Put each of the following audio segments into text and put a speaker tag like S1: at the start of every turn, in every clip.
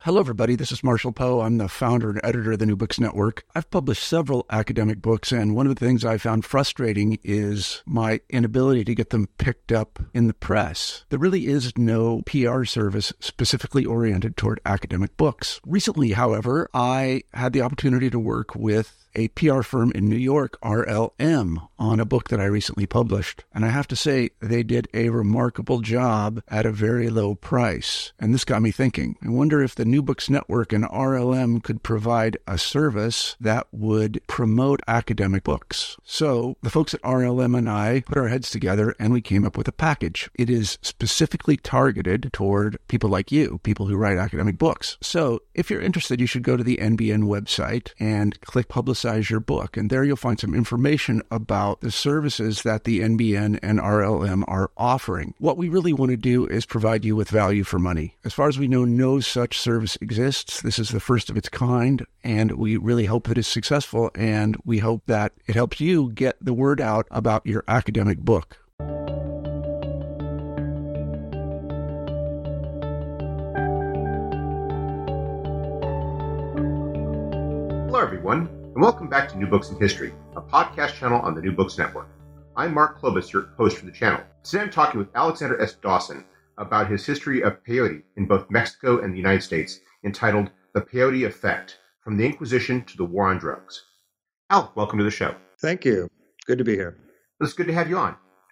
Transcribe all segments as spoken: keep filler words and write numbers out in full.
S1: Hello, everybody. This is Marshall Poe. I'm the founder and editor of the New Books Network. I've published several academic books, and one of the things I found frustrating is my inability to get them picked up in the press. There really is no P R service specifically oriented toward academic books. Recently, however, I had the opportunity to work with a P R firm in New York, R L M, on a book that I recently published. And I have to say, they did a remarkable job at a very low price. And this got me thinking. I wonder if the New Books Network and R L M could provide a service that would promote academic books. So the folks at R L M and I put our heads together and we came up with a package. It is specifically targeted toward people like you, people who write academic books. So if you're interested, you should go to the N B N website and click Publicize your book. And there you'll find some information about the services that the N B N and R L M are offering. What we really want to do is provide you with value for money. As far as we know, no such service exists. This is the first of its kind, and we really hope that it's successful, and we hope that it helps you get the word out about your academic book.
S2: Hello, everyone, and welcome back to New Books in History, a podcast channel on the New Books Network. I'm Mark Klobus, your host for the channel. Today I'm talking with Alexander S. Dawson about his history of peyote in both Mexico and the United States, entitled The Peyote Effect, From the Inquisition to the War on Drugs. Al, welcome to the show.
S3: Thank you. Good to be here.
S2: It's good to have you on.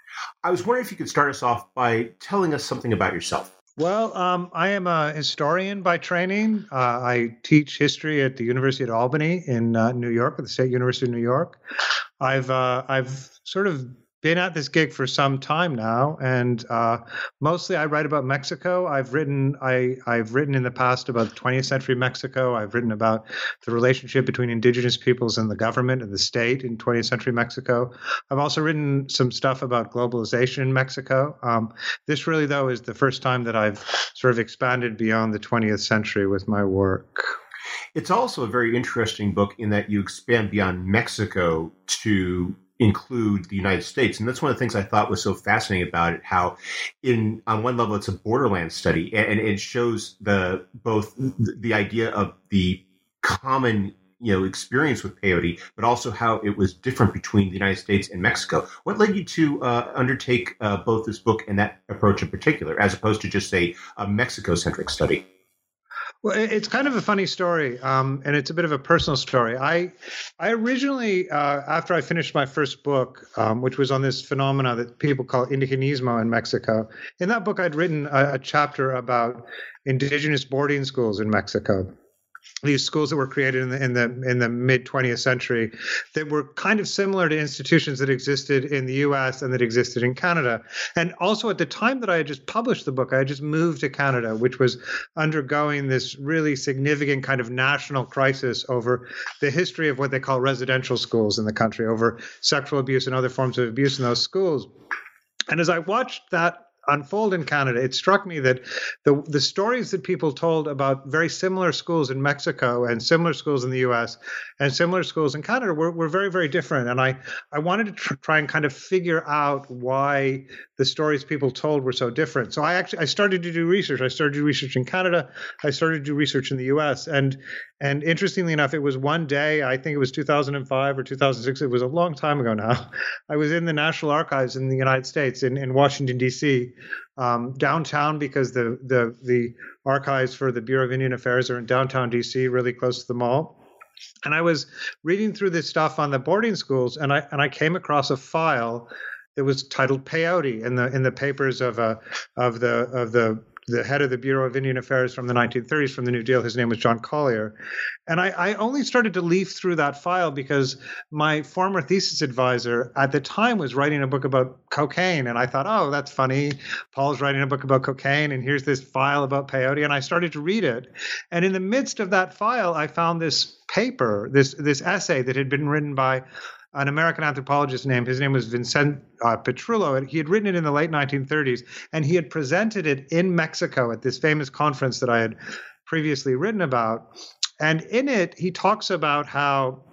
S2: I was wondering if you could start us off by telling us something about yourself.
S3: Well, um, I am a historian by training. Uh, I teach history at the University of Albany in uh, New York, at the State University of New York. I've uh, I've sort of been at this gig for some time now, and uh, mostly I write about Mexico. I've written I I've written in the past about twentieth century Mexico. I've written about the relationship between indigenous peoples and the government and the state in twentieth century Mexico. I've also written some stuff about globalization in Mexico. Um, this really, though, is the first time that I've sort of expanded beyond the twentieth century with my work.
S2: It's also a very interesting book in that you expand beyond Mexico to include the United States. And that's one of the things I thought was so fascinating about it, how in on one level it's a borderland study, and it shows the both the idea of the common you know experience with peyote, but also how it was different between the United States and Mexico. What led you to uh, undertake uh, both this book and that approach in particular, as opposed to just, say, a Mexico-centric study?
S3: Well, it's kind of a funny story, um, and it's a bit of a personal story. I, I originally, uh, after I finished my first book, um, which was on this phenomena that people call indigenismo in Mexico, in that book I'd written a, a chapter about indigenous boarding schools in Mexico. These schools that were created in the in the in the mid twentieth century that were kind of similar to institutions that existed in the U S and that existed in Canada. And also at the time that I had just published the book, I had just moved to Canada, which was undergoing this really significant kind of national crisis over the history of what they call residential schools in the country, over sexual abuse and other forms of abuse in those schools. And as I watched that unfold in Canada, it struck me that the the stories that people told about very similar schools in Mexico and similar schools in the U S and similar schools in Canada were, were very, very different. And I, I wanted to tr- try and kind of figure out why the stories people told were so different. So I actually I started to do research. I started to do research in Canada. I started to do research in the U S. And and interestingly enough, it was one day, I think it was two thousand five or two thousand six. It was a long time ago now. I was in the National Archives in the United States in, in Washington, D C, um, downtown, because the, the, the archives for the Bureau of Indian Affairs are in downtown D C, really close to the mall. And I was reading through this stuff on the boarding schools, and I and I came across a file that was titled Peyote in the in the papers of a of the of the the head of the Bureau of Indian Affairs from the nineteen thirties, from the New Deal. His name was John Collier. And I, I only started to leaf through that file because my former thesis advisor at the time was writing a book about cocaine. And I thought, oh, that's funny. Paul's writing a book about cocaine, and here's this file about peyote. And I started to read it. And in the midst of that file, I found this paper, this this essay that had been written by an American anthropologist named, his name was Vincent uh, Petrullo, and he had written it in the late nineteen thirties, and he had presented it in Mexico at this famous conference that I had previously written about. And in it, he talks about how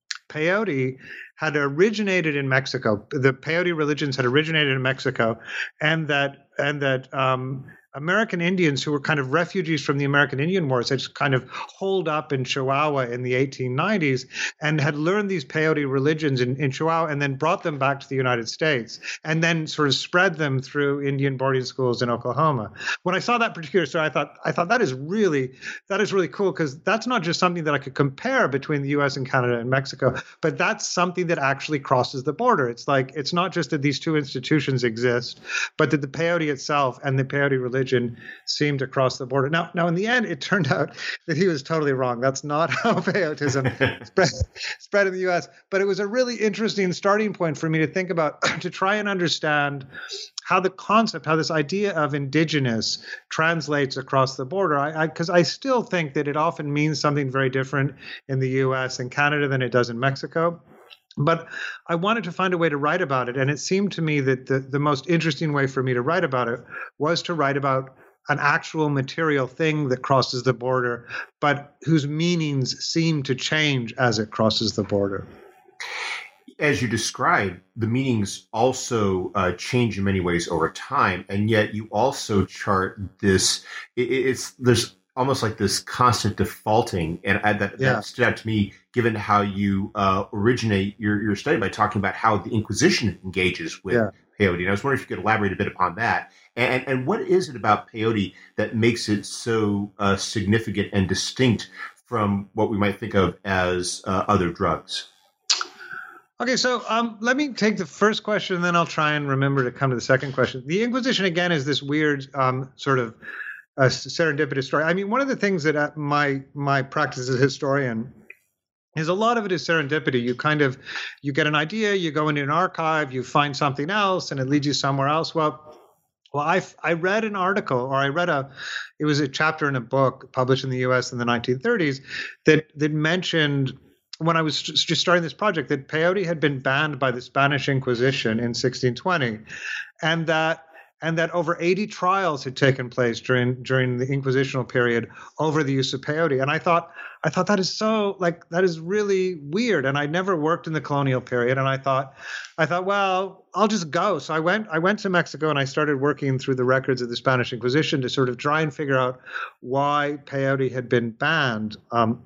S3: peyote had originated in Mexico. The peyote religions had originated in Mexico, and that and that um, American Indians who were kind of refugees from the American Indian Wars had kind of holed up in Chihuahua in the eighteen nineties and had learned these peyote religions in, in Chihuahua and then brought them back to the United States and then sort of spread them through Indian boarding schools in Oklahoma. When I saw that particular story, I thought, I thought that is really, that is really cool, because that's not just something that I could compare between the U S and Canada and Mexico, but that's something that actually crosses the border. It's like, it's not just that these two institutions exist, but that the peyote itself and the peyote religion seemed to cross the border. Now, now in the end, it turned out that he was totally wrong. That's not how peyotism spread, spread in the U S. But it was a really interesting starting point for me to think about, to try and understand how the concept, how this idea of indigenous translates across the border. I, because I, I still think that it often means something very different in the U S and Canada than it does in Mexico. But I wanted to find a way to write about it. And it seemed to me that the, the most interesting way for me to write about it was to write about an actual material thing that crosses the border, but whose meanings seem to change as it crosses the border.
S2: As you described, the meanings also uh, change in many ways over time. And yet you also chart this, it, it's there's almost like this constant defaulting. And I, that,
S3: yeah.
S2: that stood out to me, given how you uh, originate your, your study by talking about how the Inquisition engages with yeah. peyote. And I was wondering if you could elaborate a bit upon that. And, and what is it about peyote that makes it so uh, significant and distinct from what we might think of as uh, other drugs?
S3: Okay, so um, let me take the first question, and then I'll try and remember to come to the second question. The Inquisition, again, is this weird um, sort of uh, serendipitous story. I mean, one of the things that at my my practice as a historian is a lot of it is serendipity. You kind of, you get an idea, you go into an archive, you find something else, and it leads you somewhere else. Well, well, I I read an article, or I read a, it was a chapter in a book published in the U S in the nineteen thirties that that mentioned, when I was just starting this project, that peyote had been banned by the Spanish Inquisition in sixteen twenty, and that and that over eighty trials had taken place during during the Inquisitional period over the use of peyote. And I thought, I thought that is so, like, that is really weird. And I never worked in the colonial period. And I thought, I thought, well, I'll just go. So I went, I went to Mexico and I started working through the records of the Spanish Inquisition to sort of try and figure out why peyote had been banned. Um,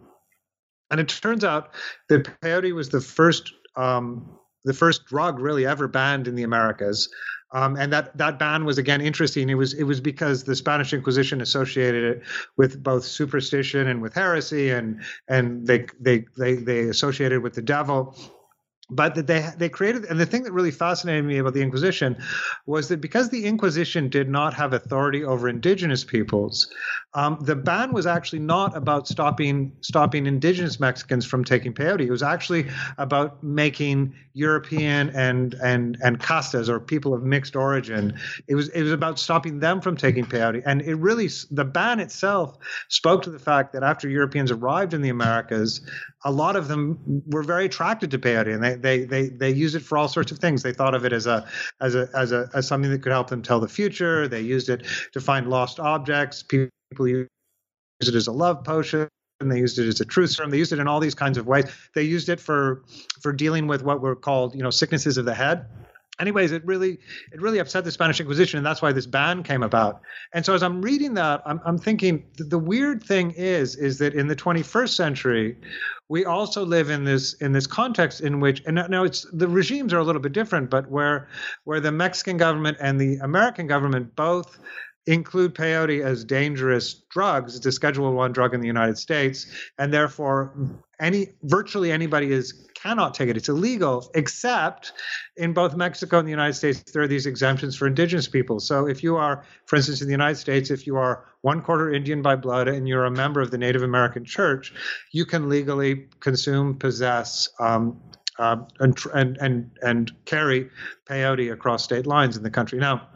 S3: And it turns out that peyote was the first um, the first drug really ever banned in the Americas. Um, and that, that ban was, again, interesting. It was it was because the Spanish Inquisition associated it with both superstition and with heresy, and and they they they they associated it with the devil. But that they they created, and the thing that really fascinated me about the Inquisition was that because the Inquisition did not have authority over indigenous peoples, um, the ban was actually not about stopping stopping indigenous Mexicans from taking peyote. It was actually about making European and and and castas, or people of mixed origin. It was it was about stopping them from taking peyote, and it really, the ban itself spoke to the fact that after Europeans arrived in the Americas, a lot of them were very attracted to peyote, and they They they they use it for all sorts of things. They thought of it as a as a as a as something that could help them tell the future. They used it to find lost objects. People use it as a love potion. And they used it as a truth serum. They used it in all these kinds of ways. They used it for for dealing with what were called, you know, sicknesses of the head. Anyways, it really it really upset the Spanish Inquisition, and that's why this ban came about. And so as I'm reading that, I'm I'm thinking th- the weird thing is is that in the twenty-first century, we also live in this in this context in which, and now it's the regimes are a little bit different, but where where the Mexican government and the American government both include peyote as dangerous drugs. It's a Schedule One drug in the United States, and therefore any virtually anybody is cannot take it. It's illegal, except in both Mexico and the United States, there are these exemptions for indigenous people. So if you are, for instance, in the United States, if you are one quarter Indian by blood and you're a member of the Native American Church, you can legally consume, possess, um, uh, and, and and and carry peyote across state lines in the country. Now,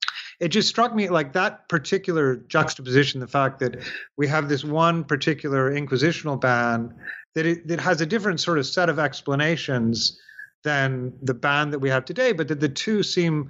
S3: it just struck me, like, that particular juxtaposition, the fact that we have this one particular inquisitional ban that it that has a different sort of set of explanations than the ban that we have today, but that the two seem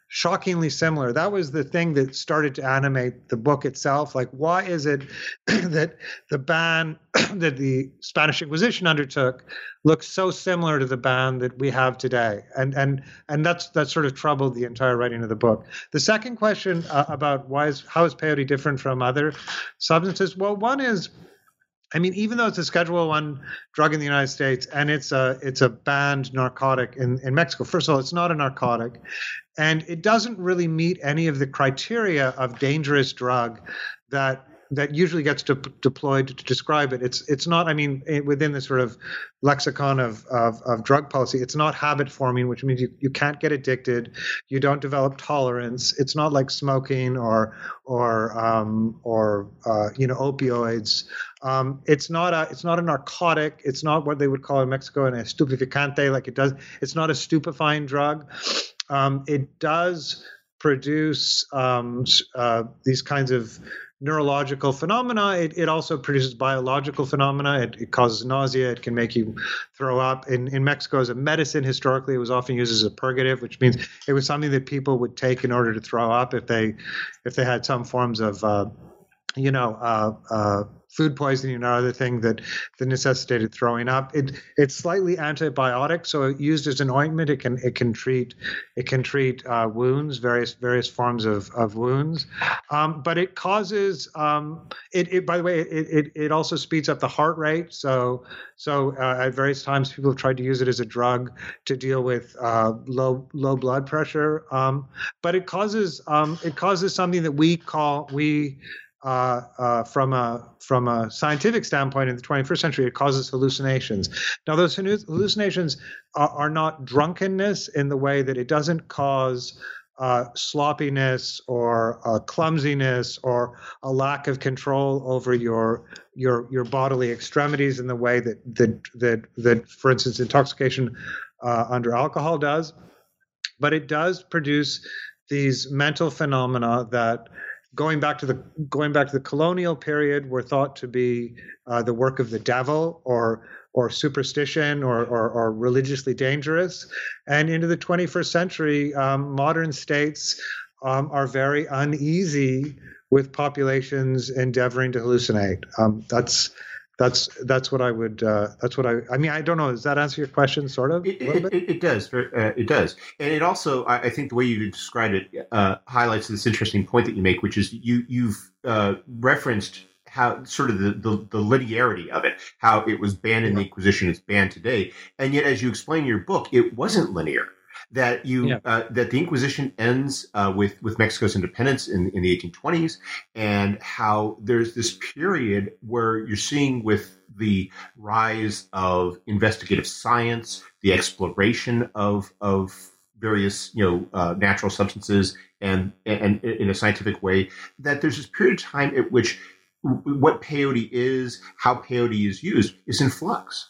S3: shockingly similar. That was the thing that started to animate the book itself. Like, why is it that the ban that the Spanish Inquisition undertook looks so similar to the ban that we have today? And and and that's that sort of troubled the entire writing of the book. The second question uh, about why is how is peyote different from other substances? Well, one is, I mean, even though it's a Schedule One drug in the United States and it's a it's a banned narcotic in, in Mexico, first of all, it's not a narcotic, and it doesn't really meet any of the criteria of dangerous drug that that usually gets de- deployed to describe it. It's it's not. I mean, it, within the sort of lexicon of, of of drug policy, it's not habit forming, which means you, you can't get addicted, you don't develop tolerance. It's not like smoking or or um, or uh, you know opioids. Um, it's not a it's not a narcotic. It's not what they would call in Mexico an estupefaciente. Like it does. It's not a stupefying drug. Um, it does produce um, uh, these kinds of neurological phenomena. It, it also produces biological phenomena. It, it causes nausea. It can make you throw up. In, in Mexico, as a medicine, historically, it was often used as a purgative, which means it was something that people would take in order to throw up if they if they had some forms of uh, you know, uh, uh, food poisoning or other thing that, that necessitated throwing up. It it's slightly antibiotic, so used as an ointment, it can it can treat it can treat uh, wounds, various various forms of, of wounds. Um, but it causes um, it, it. By the way, it, it it also speeds up the heart rate. So so uh, at various times, people have tried to use it as a drug to deal with uh, low low blood pressure. Um, but it causes um, it causes something that we call we. Uh, uh, from a from a scientific standpoint in the twenty-first century, it causes hallucinations. Now, those hallucinations are, are not drunkenness in the way that it doesn't cause uh, sloppiness or uh, clumsiness or a lack of control over your your your bodily extremities in the way that that that, that for instance, intoxication uh, under alcohol does. But it does produce these mental phenomena that, Going back to the going back to the colonial period, were thought to be uh, the work of the devil or or superstition or, or, or religiously dangerous. And into the twenty-first century, um, modern states um, are very uneasy with populations endeavoring to hallucinate. Um, that's that's that's what I would. Uh, that's what I. I mean, I don't know. Does that answer your question? Sort of.
S2: It, it, it, it does. Uh, it does, and it also. I, I think the way you described it uh, highlights this interesting point that you make, which is you you've uh, referenced how sort of the, the, the linearity of it, how it was banned in the Inquisition, it's banned today, and yet as you explain in your book, it wasn't linear. That you yeah. uh, that the Inquisition ends uh, with with Mexico's independence in, in the eighteen twenties, and how there's this period where you're seeing with the rise of investigative science, the exploration of of various you know uh, natural substances, and and in a scientific way, that there's this period of time at which what peyote is, how peyote is used, is in flux.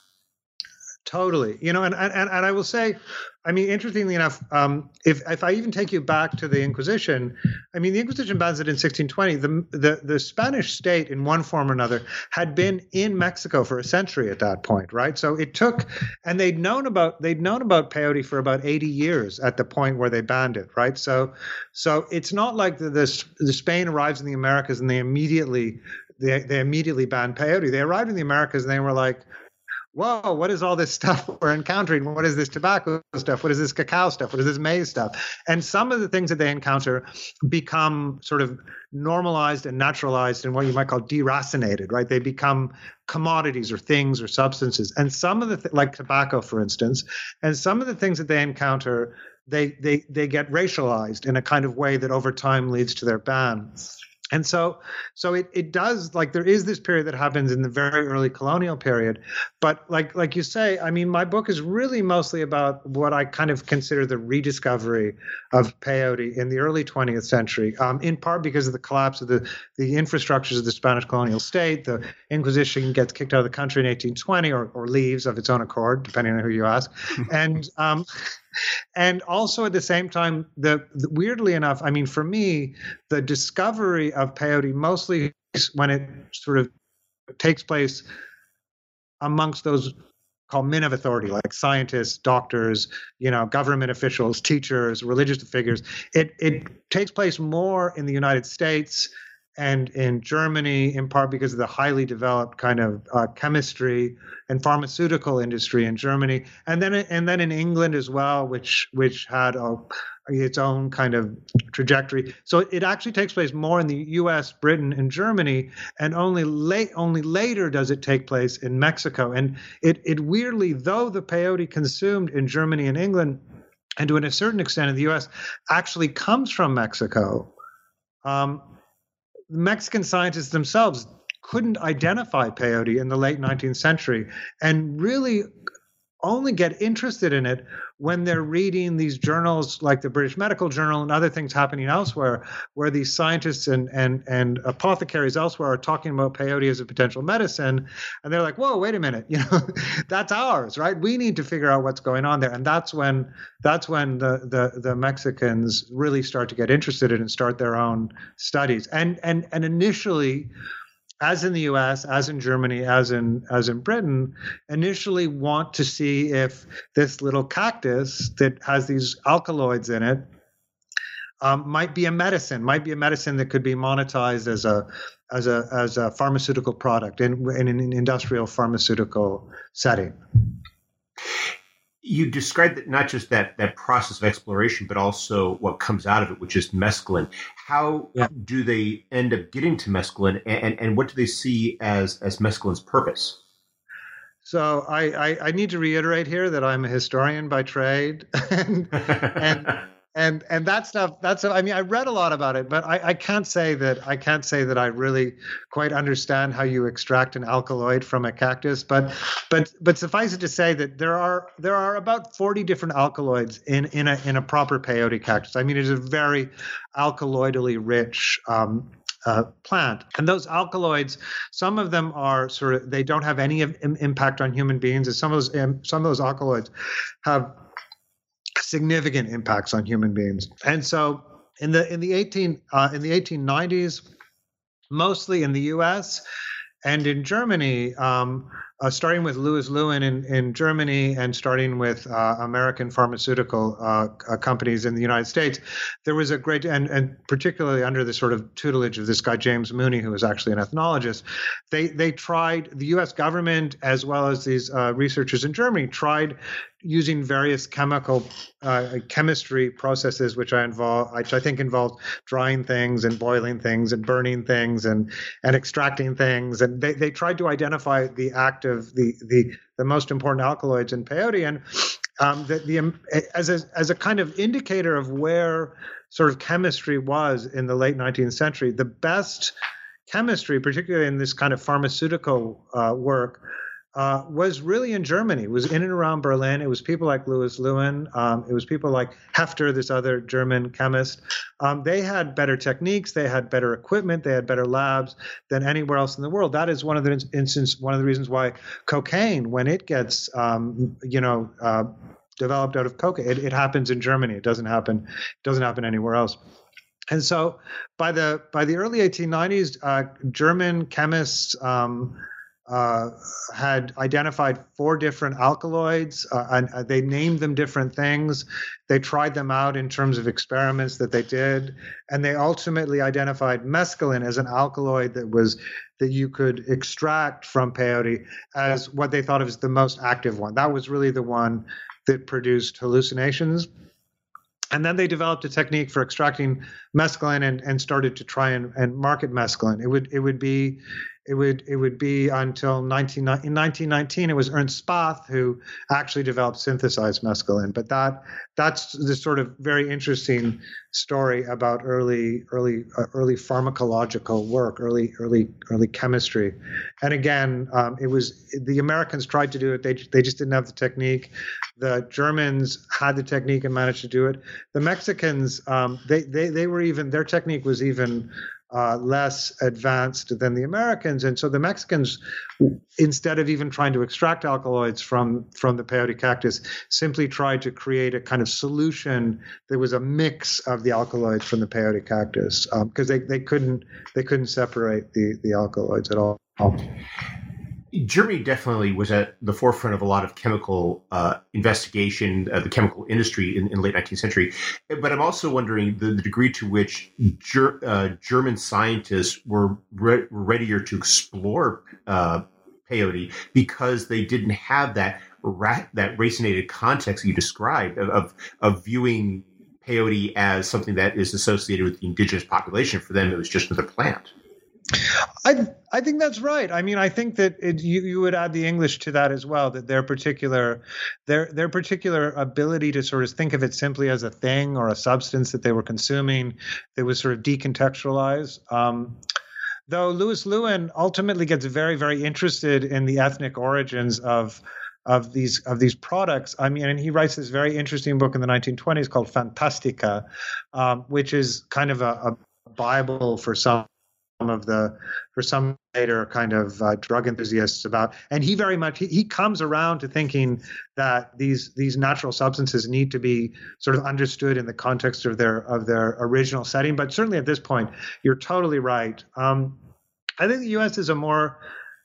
S3: Totally. You know, and, and, and I will say, I mean, interestingly enough, um, if if I even take you back to the Inquisition, I mean, the Inquisition bans it in sixteen twenty. The, the the Spanish state, in one form or another, had been in Mexico for a century at that point, right? So it took, and they'd known about they'd known about peyote for about eighty years at the point where they banned it, right? So so it's not like the the, the Spain arrives in the Americas and they immediately they they immediately banned peyote. They arrived in the Americas and they were like, whoa, what is all this stuff we're encountering? What is this tobacco stuff? What is this cacao stuff? What is this maize stuff? And some of the things that they encounter become sort of normalized and naturalized and what you might call deracinated, right? They become commodities or things or substances. And some of the, th- like tobacco, for instance, and some of the things that they encounter, they they they get racialized in a kind of way that over time leads to their ban. And so, so it, it does, like, there is this period that happens in the very early colonial period. But like like you say, I mean, my book is really mostly about what I kind of consider the rediscovery of peyote in the early twentieth century, um, in part because of the collapse of the, the infrastructures of the Spanish colonial state. The Inquisition gets kicked out of the country in eighteen twenty or, or leaves of its own accord, depending on who you ask. And um, and also at the same time, the, the weirdly enough, I mean, for me, the discovery of peyote mostly when it sort of takes place amongst those call men of authority, like scientists, doctors, you know, government officials, teachers, religious figures. It it takes place more in the United States and in Germany, in part because of the highly developed kind of uh, chemistry and pharmaceutical industry in Germany, and then and then in England as well, which which had a, its own kind of trajectory. So it actually takes place more in the U S, Britain, and Germany, and only late only later does it take place in Mexico. And it it weirdly, though the peyote consumed in Germany and England, and to a certain extent in the U S, actually comes from Mexico. Um, Mexican scientists themselves couldn't identify peyote in the late nineteenth century, and really only get interested in it when they're reading these journals like the British Medical Journal and other things happening elsewhere, where these scientists and and and apothecaries elsewhere are talking about peyote as a potential medicine, and they're like, whoa, wait a minute, you know, that's ours, right? We need to figure out what's going on there. And that's when that's when the the the Mexicans really start to get interested in it and start their own studies. And and and initially, as in the U S, as in Germany, as in as in Britain, initially want to see if this little cactus that has these alkaloids in it um, might be a medicine, might be a medicine that could be monetized as a as a as a pharmaceutical product in, in an industrial pharmaceutical setting.
S2: You described that, not just that that process of exploration, but also what comes out of it, which is mescaline. How yeah. do they end up getting to mescaline, and, and, and what do they see as, as mescaline's purpose?
S3: So I, I, I need to reiterate here that I'm a historian by trade, and, and and and that stuff. That's I mean I read a lot about it, but I, I can't say that I can't say that I really quite understand how you extract an alkaloid from a cactus. But but but suffice it to say that there are there are about forty different alkaloids in in a in a proper peyote cactus. I mean, it is a very alkaloidally rich Um, Uh, plant. And those alkaloids, some of them are sort of, they don't have any im- impact on human beings. And some of those, um, some of those alkaloids have significant impacts on human beings. And so in the, in the eighteen, uh, in the eighteen nineties, mostly in the U S and in Germany, um, uh, starting with Louis Lewin in, in Germany and starting with uh, American pharmaceutical uh, uh, companies in the United States, there was a great, and, and particularly under the sort of tutelage of this guy, James Mooney, who was actually an ethnologist, they they tried, the U S government as well as these uh, researchers in Germany tried using various chemical uh, chemistry processes, which I involve, which I think involved drying things and boiling things and burning things and and extracting things, and they, they tried to identify the active, the the the most important alkaloids in peyote, and um, the, the as a as a kind of indicator of where sort of chemistry was in the late nineteenth century. The best chemistry, particularly in this kind of pharmaceutical uh, work, Uh, was really in Germany. It was in and around Berlin. It was people like Louis Lewin. Um, it was people like Hefter, this other German chemist. Um, they had better techniques. They had better equipment. They had better labs than anywhere else in the world. That is one of the instance, one of the reasons why cocaine, when it gets, um, you know, uh, developed out of coca, it, it happens in Germany. It doesn't happen. It doesn't happen anywhere else. And so, by the by the early eighteen nineties, uh, German chemists Um, Uh, had identified four different alkaloids, uh, and uh, they named them different things. They tried them out in terms of experiments that they did, and they ultimately identified mescaline as an alkaloid that was that you could extract from peyote as what they thought of as the most active one. That was really the one that produced hallucinations. And then they developed a technique for extracting mescaline and, and started to try and, and market mescaline. It would it would be it would it would be until nineteen in nineteen nineteen it was Ernst Spath who actually developed synthesized mescaline. But that that's the sort of very interesting story about early early uh, early pharmacological work, early early early chemistry. And again, um, it was the Americans tried to do it. They they just didn't have the technique. The Germans had the technique and managed to do it. The Mexicans, um, they they they were even their technique was even uh, less advanced than the Americans, and so the Mexicans, instead of even trying to extract alkaloids from from the peyote cactus, simply tried to create a kind of solution that was a mix of the alkaloids from the peyote cactus, because um, they they couldn't they couldn't separate the the alkaloids at all.
S2: Germany definitely was at the forefront of a lot of chemical uh, investigation, uh, the chemical industry in, in the late nineteenth century. But I'm also wondering the, the degree to which ger- uh, German scientists were re- readier to explore uh, peyote because they didn't have that ra- that racinated context you described of, of, of viewing peyote as something that is associated with the indigenous population. For them, it was just another plant.
S3: I I think that's right. I mean, I think that it, you you would add the English to that as well. That their particular their their particular ability to sort of think of it simply as a thing or a substance that they were consuming that was sort of decontextualized. Um, though Louis Lewin ultimately gets very very interested in the ethnic origins of of these of these products. I mean, and he writes this very interesting book in the nineteen twenties called Fantastica, um, which is kind of a, a Bible for some. of the for some later kind of uh, drug enthusiasts about, and he very much he, he comes around to thinking that these these natural substances need to be sort of understood in the context of their of their original setting. But certainly at this point, you're totally right. Um, I think the U S is a more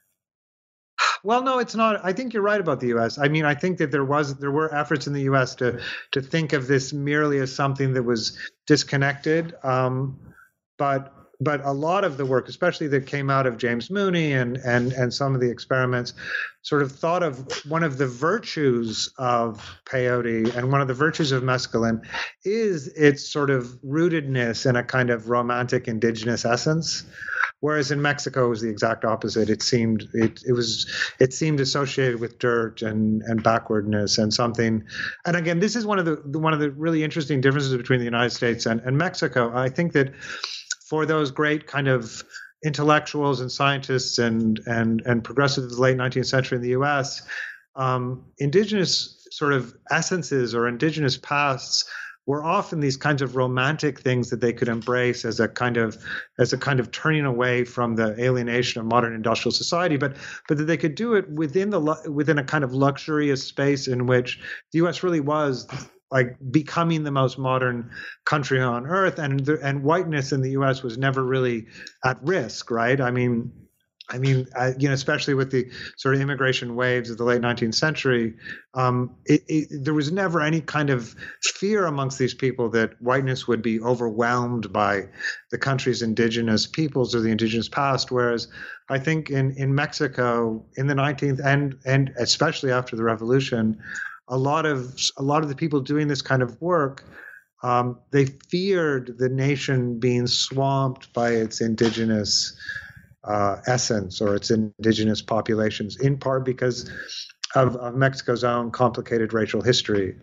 S3: well, no, it's not. I think you're right about the U S. I mean, I think that there was there were efforts in the U S to to think of this merely as something that was disconnected, um, but. But a lot of the work, especially that came out of James Mooney and and and some of the experiments, sort of thought of one of the virtues of peyote and one of the virtues of mescaline is its sort of rootedness in a kind of romantic indigenous essence. Whereas in Mexico it was the exact opposite. It seemed it it was it seemed associated with dirt and and backwardness and something. And again, this is one of the one of the really interesting differences between the United States and, and Mexico. I think that for those great kind of intellectuals and scientists and and and progressives of the late nineteenth century in the U S, um, indigenous sort of essences or indigenous pasts were often these kinds of romantic things that they could embrace as a kind of as a kind of turning away from the alienation of modern industrial society, but but that they could do it within the within a kind of luxurious space in which the U S really was like becoming the most modern country on earth, and the, and whiteness in the U S was never really at risk, right? I mean, I mean, uh, you know, especially with the sort of immigration waves of the late nineteenth century, um, it, it, there was never any kind of fear amongst these people that whiteness would be overwhelmed by the country's indigenous peoples or the indigenous past. Whereas I think in in Mexico in the nineteenth and and especially after the revolution, a lot of a lot of the people doing this kind of work, um, they feared the nation being swamped by its indigenous uh, essence or its indigenous populations, in part because of, of Mexico's own complicated racial history.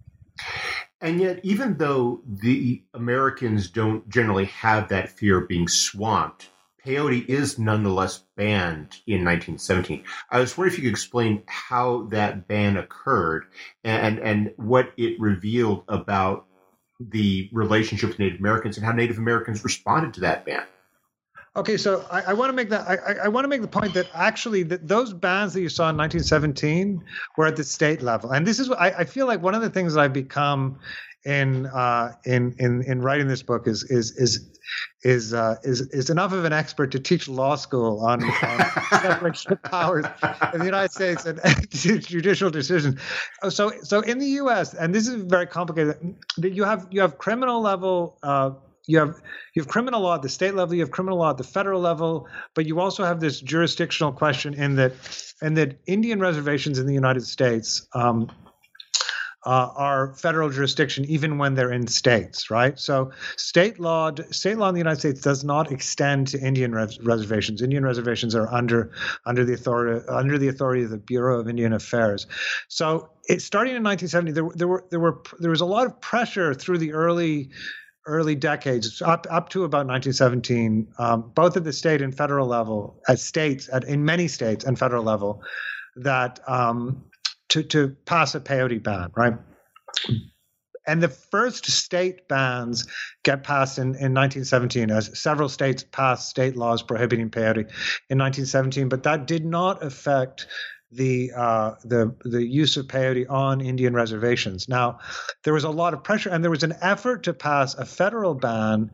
S2: And yet, even though the Americans don't generally have that fear of being swamped, peyote is nonetheless banned in nineteen seventeen. I was wondering if you could explain how that ban occurred and and what it revealed about the relationship with Native Americans and how Native Americans responded to that ban.
S3: Okay, so I, I want to make that I, I want to make the point that actually that those bans that you saw in nineteen seventeen were at the state level, and this is what I, I feel like one of the things that I've become in uh, in in in writing this book is is is is uh, is is enough of an expert to teach law school on, on separation of powers in the United States and, and judicial decisions. So so in the U S, and this is very complicated, that you have you have criminal level. Uh, You have you have criminal law at the state level, you have criminal law at the federal level, but you also have this jurisdictional question in that, in that Indian reservations in the United States um, uh, are federal jurisdiction even when they're in states, right? So state law, state law in the United States does not extend to Indian res- reservations. Indian reservations are under under the authority under the authority of the Bureau of Indian Affairs. So it starting in nineteen seventy, there there were there were there was a lot of pressure through the early. early decades, up up to about nineteen seventeen, um, both at the state and federal level, at states, at, in many states and federal level, that um, to to pass a peyote ban, right? And the first state bans get passed in, in nineteen seventeen, as several states passed state laws prohibiting peyote in nineteen seventeen, but that did not affect the uh, the the use of peyote on Indian reservations. Now, there was a lot of pressure, and there was an effort to pass a federal ban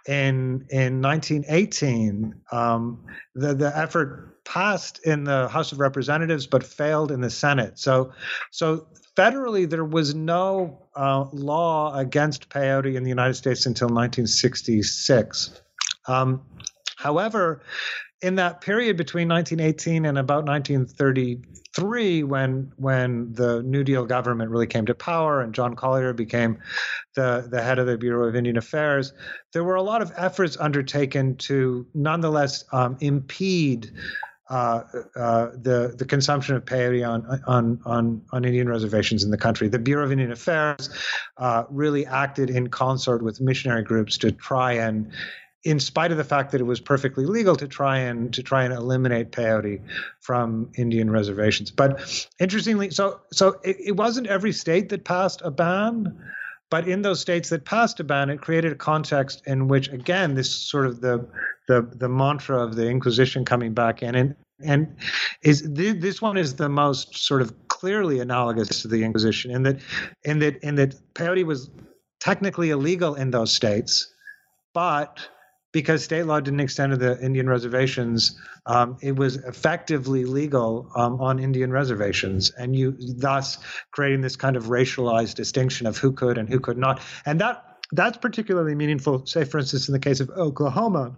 S3: in in nineteen eighteen, um, the the effort passed in the House of Representatives but failed in the Senate. So, so federally there was no uh, law against peyote in the United States until nineteen sixty-six. Um, however, in that period between nineteen eighteen and about nineteen thirty-three, when when the New Deal government really came to power and John Collier became the, the head of the Bureau of Indian Affairs, there were a lot of efforts undertaken to nonetheless um, impede uh, uh, the the consumption of peyote on, on on on Indian reservations in the country. The Bureau of Indian Affairs uh, really acted in concert with missionary groups to try and, in spite of the fact that it was perfectly legal, to try and to try and eliminate peyote from Indian reservations. But interestingly, so so it, it wasn't every state that passed a ban, but in those states that passed a ban, it created a context in which, again, this sort of the the the mantra of the Inquisition coming back in, and and is th- this one is the most sort of clearly analogous to the Inquisition in that in that in that peyote was technically illegal in those states, but because state law didn't extend to the Indian reservations, um, it was effectively legal um, on Indian reservations, and you thus creating this kind of racialized distinction of who could and who could not. And that that's particularly meaningful, say, for instance, in the case of Oklahoma,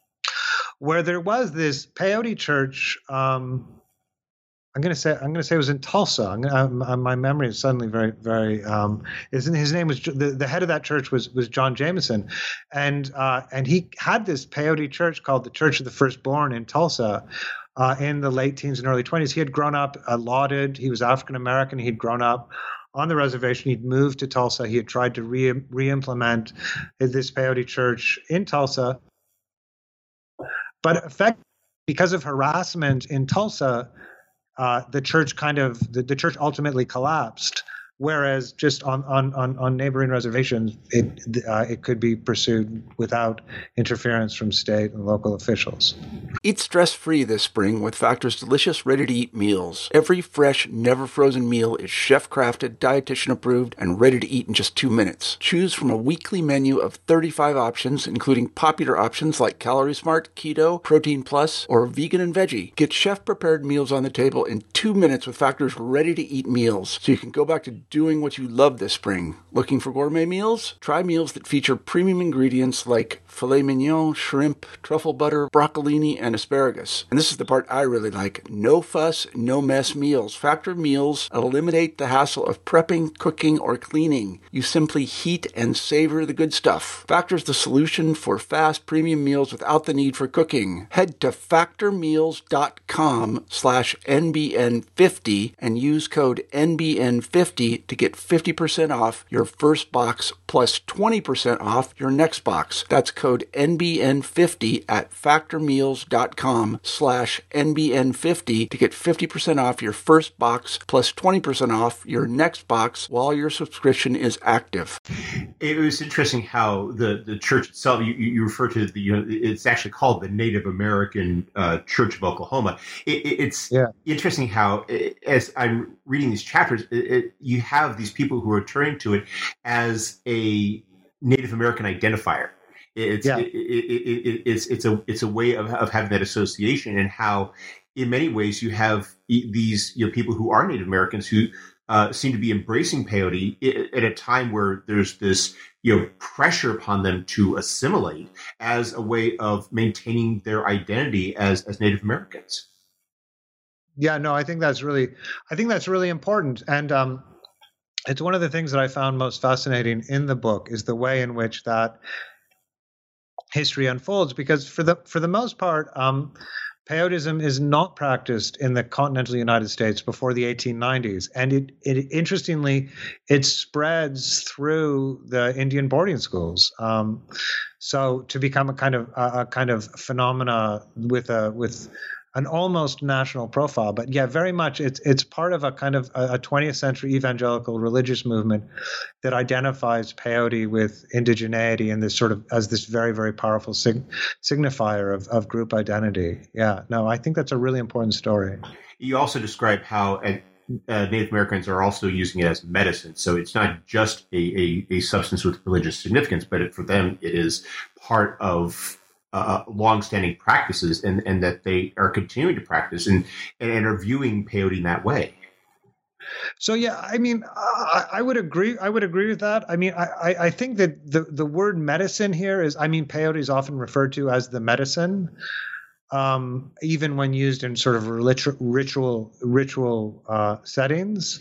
S3: where there was this peyote church. Um, I'm going to say I'm going to say it was in Tulsa. I'm gonna, I'm, my memory is suddenly very, very. Um, isn't his name was the, the head of that church was was John Jameson, and uh, and he had this peyote church called the Church of the Firstborn in Tulsa, uh, in the late teens and early twenties. He had grown up uh, lauded. He was African American. He'd grown up on the reservation. He'd moved to Tulsa. He had tried to re re-implement this peyote church in Tulsa, but effectively, because of harassment in Tulsa, Uh, the church kind of the, the church ultimately collapsed, whereas just on on on, on neighboring reservations, it uh, it could be pursued without interference from state and local officials.
S1: Eat stress-free this spring with Factor's delicious, ready-to-eat meals. Every fresh, never-frozen meal is chef-crafted, dietitian-approved, and ready to eat in just two minutes. Choose from a weekly menu of thirty-five options, including popular options like Calorie Smart, Keto, Protein Plus, or Vegan and Veggie. Get chef-prepared meals on the table in two minutes with Factor's ready-to-eat meals, so you can go back to doing what you love this spring. Looking for gourmet meals? Try meals that feature premium ingredients like filet mignon, shrimp, truffle butter, broccolini, and asparagus. And this is the part I really like. No fuss, no mess meals. Factor meals eliminate the hassle of prepping, cooking, or cleaning. You simply heat and savor the good stuff. Factor's the solution for fast premium meals without the need for cooking. Head to factormeals.com slash NBN50 and use code N B N fifty to get fifty percent off your first box plus twenty percent off your next box. That's code N B N fifty at factormeals.com slash NBN50 to get fifty percent off your first box plus twenty percent off your next box while your subscription is active.
S2: It was interesting how the, the church itself, you, you refer to the, you know, it's actually called the Native American uh, Church of Oklahoma. It, it, it's yeah. interesting how, as I'm reading these chapters, it, it, you have these people who are turning to it as a Native American identifier. It's yeah. it, it, it, it's it's a it's a way of of having that association, and how in many ways you have these you know people who are Native Americans who uh, seem to be embracing peyote at a time where there's this you know pressure upon them to assimilate as a way of maintaining their identity as as Native Americans.
S3: Yeah, no, I think that's really I think that's really important, and um, it's one of the things that I found most fascinating in the book is the way in which that history unfolds, because for the for the most part, um, peyotism is not practiced in the continental United States before the eighteen nineties, and it, it interestingly it spreads through the Indian boarding schools. Um, so to become a kind of a, a kind of phenomena with a with an almost national profile, but yeah, very much it's it's part of a kind of a twentieth century evangelical religious movement that identifies peyote with indigeneity and this sort of as this very, very powerful sig- signifier of, of group identity. Yeah, no, I think that's a really important story.
S2: You also describe how at uh, Native Americans are also using it as medicine. So it's not just a, a, a substance with religious significance, but it, for them, it is part of uh, longstanding practices, and, and that they are continuing to practice and, and, and are viewing peyote in that way.
S3: So yeah, I mean, I, I would agree. I would agree with that. I mean, I, I think that the, the word medicine here is, I mean, peyote is often referred to as the medicine, um, even when used in sort of ritual ritual ritual uh, settings.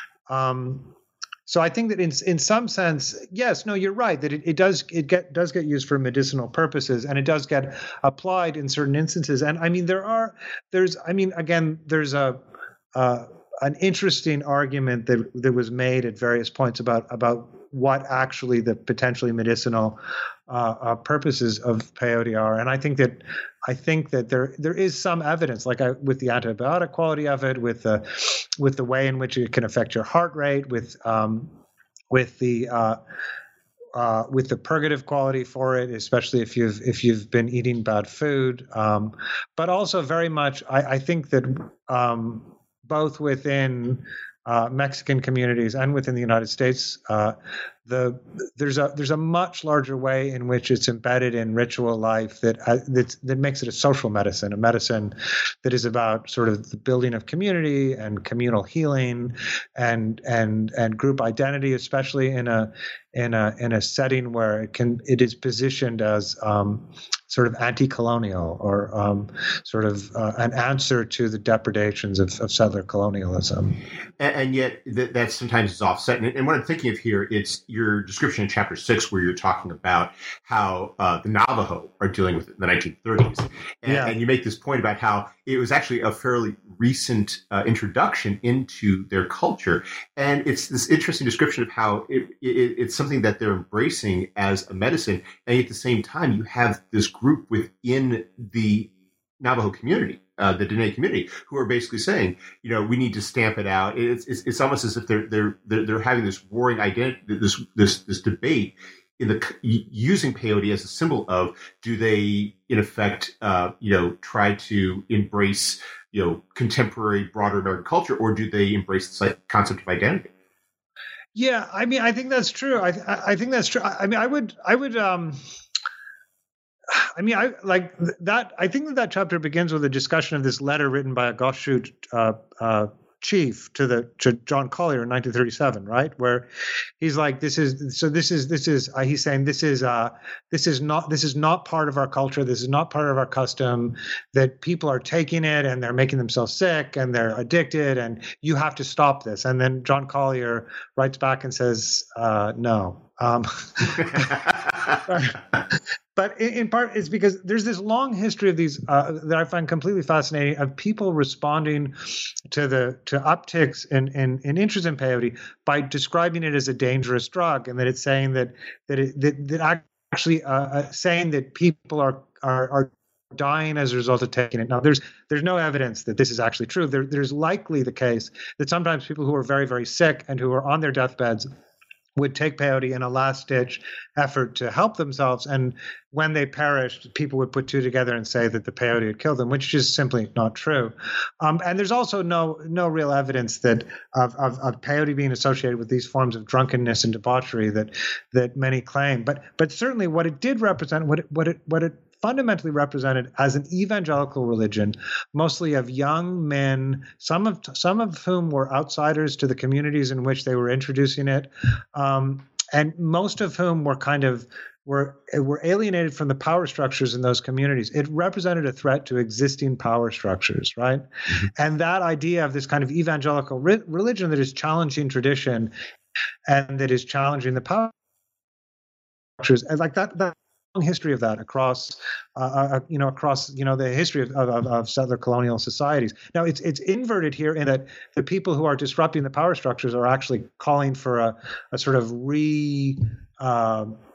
S3: Um, so I think that in in some sense, yes, no, you're right that it, it does it get does get used for medicinal purposes, and it does get applied in certain instances. And I mean, there are there's I mean, again, there's a uh, an interesting argument that that was made at various points about about what actually the potentially medicinal uh, uh, purposes of peyote are, and I think that I think that there there is some evidence, like I, with the antibiotic quality of it, with the with the way in which it can affect your heart rate, with um, with the uh, uh, with the purgative quality for it, especially if you've if you've been eating bad food, um, but also very much I, I think that. Um, both within uh, Mexican communities and within the United States, uh, the there's a there's a much larger way in which it's embedded in ritual life that uh, that that makes it a social medicine, a medicine that is about sort of the building of community and communal healing and and and group identity, especially in a in a in a setting where it can it is positioned as um, sort of anti-colonial or um, sort of uh, an answer to the depredations of, of settler colonialism.
S2: And, and yet th- that sometimes is offset. And, and what I'm thinking of here, it's your description in chapter six, where you're talking about how uh, the Navajo are dealing with it in the nineteen thirties. And, yeah. and you make this point about how it was actually a fairly recent uh, introduction into their culture. And it's this interesting description of how it, it, it's something that they're embracing as a medicine. And at the same time, you have this group within the Navajo community, uh, the Dene community, who are basically saying, you know, we need to stamp it out. It's it's, it's almost as if they're they're they're, they're having this warring identity, this this this debate in the using peyote as a symbol of, do they in effect, uh, you know, try to embrace, you know, contemporary broader American culture, or do they embrace the concept of identity?
S3: Yeah, I mean, I think that's true. I I think that's true. I mean, I would I would. Um... I mean, I like that. I think that that chapter begins with a discussion of this letter written by a Goshute uh, uh, chief to the to John Collier in nineteen thirty-seven, right? Where he's like, "This is so. This is this is." Uh, he's saying, "This is uh, this is not this is not part of our culture. This is not part of our custom. That people are taking it and they're making themselves sick and they're addicted, and you have to stop this." And then John Collier writes back and says, uh, "No." Um, But in, in part, it's because there's this long history of these uh, that I find completely fascinating, of people responding to the to upticks in, in, in interest in peyote by describing it as a dangerous drug, and that it's saying that that it, that, that actually uh, uh, saying that people are are are dying as a result of taking it. Now, there's there's no evidence that this is actually true. There, there's likely the case that sometimes people who are very very sick and who are on their deathbeds would take peyote in a last-ditch effort to help themselves, and when they perished, people would put two together and say that the peyote had killed them, which is simply not true. Um, and there's also no no real evidence that of, of, of peyote being associated with these forms of drunkenness and debauchery that that many claim. But but certainly, what it did represent, what it what it what it fundamentally represented as an evangelical religion, mostly of young men, some of some of whom were outsiders to the communities in which they were introducing it, um, and most of whom were kind of were were alienated from the power structures in those communities. It represented a threat to existing power structures, right? Mm-hmm. And that idea of this kind of evangelical re- religion that is challenging tradition and that is challenging the power structures, and like that that. long history of that across, uh, uh, you know, across, you know, the history of, of, of settler colonial societies. Now, it's it's inverted here in that the people who are disrupting the power structures are actually calling for a, a sort of re, uh,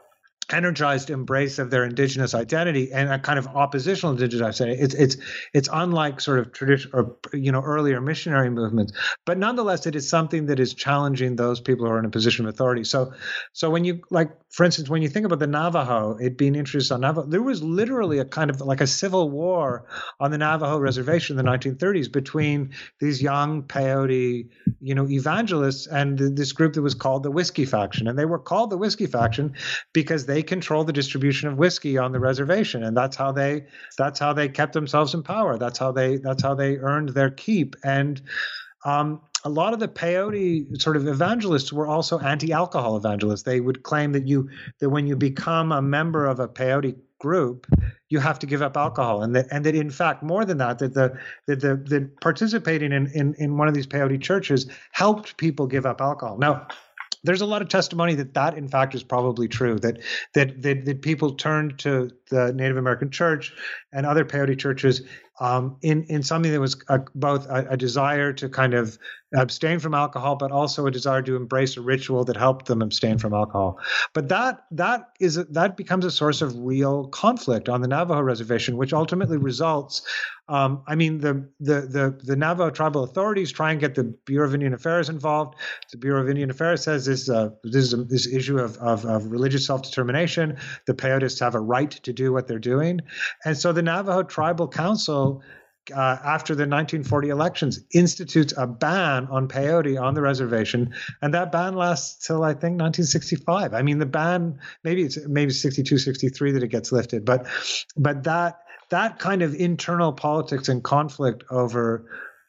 S3: energized embrace of their indigenous identity and a kind of oppositional indigenous identity. It's it's it's unlike sort of traditional or you know earlier missionary movements, but nonetheless, it is something that is challenging those people who are in a position of authority. So, so when you like, for instance, when you think about the Navajo, it being introduced on Navajo, there was literally a kind of like a civil war on the Navajo reservation in the nineteen thirties between these young peyote, you know, evangelists and this group that was called the Whiskey Faction, and they were called the Whiskey Faction because they They control the distribution of whiskey on the reservation, and that's how they that's how they kept themselves in power. That's how they that's how they earned their keep. And um, a lot of the peyote sort of evangelists were also anti-alcohol evangelists. They would claim that you that when you become a member of a peyote group, you have to give up alcohol, and that and that in fact more than that, that the that the that participating in in in one of these peyote churches helped people give up alcohol. Now, there's a lot of testimony that that, in fact, is probably true, that that that, that people turned to the Native American church and other peyote churches um, in, in something that was a, both a, a desire to kind of abstain from alcohol, but also a desire to embrace a ritual that helped them abstain from alcohol. But that that is that becomes a source of real conflict on the Navajo reservation, which ultimately results. Um, I mean, the, the the the Navajo tribal authorities try and get the Bureau of Indian Affairs involved. The Bureau of Indian Affairs says this uh, this is a, this issue of, of of religious self-determination. The peyotists have a right to do what they're doing, and so the Navajo Tribal Council, Uh, after the nineteen forty elections, institutes a ban on peyote on the reservation, and that ban lasts till I think nineteen sixty-five. I mean, the ban maybe it's maybe sixty-two, sixty-three that it gets lifted, but but that that kind of internal politics and conflict over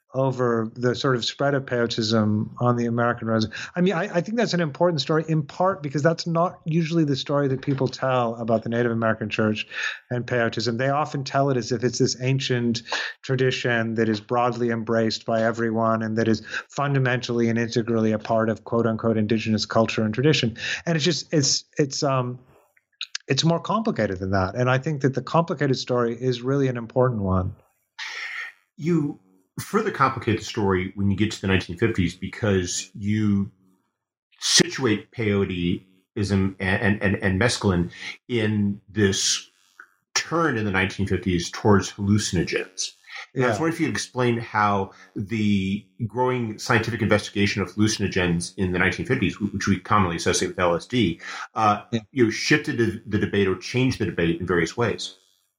S3: over the sort of spread of peyotism on the American reservation. I mean, I, I think that's an important story, in part because that's not usually the story that people tell about the Native American church and peyotism. They often tell it as if it's this ancient tradition that is broadly embraced by everyone and that is fundamentally and integrally a part of quote unquote indigenous culture and tradition. And it's just, it's, it's, um, it's more complicated than that. And I think that the complicated story is really an important one.
S2: You further complicate the story when you get to the nineteen fifties because you situate peyoteism and, and, and mescaline in this turn in the nineteen fifties towards hallucinogens. And yeah. I was wondering if you could explain how the growing scientific investigation of hallucinogens in the nineteen fifties, which we commonly associate with L S D, uh, yeah. you know, shifted the, the debate or changed the debate in various ways.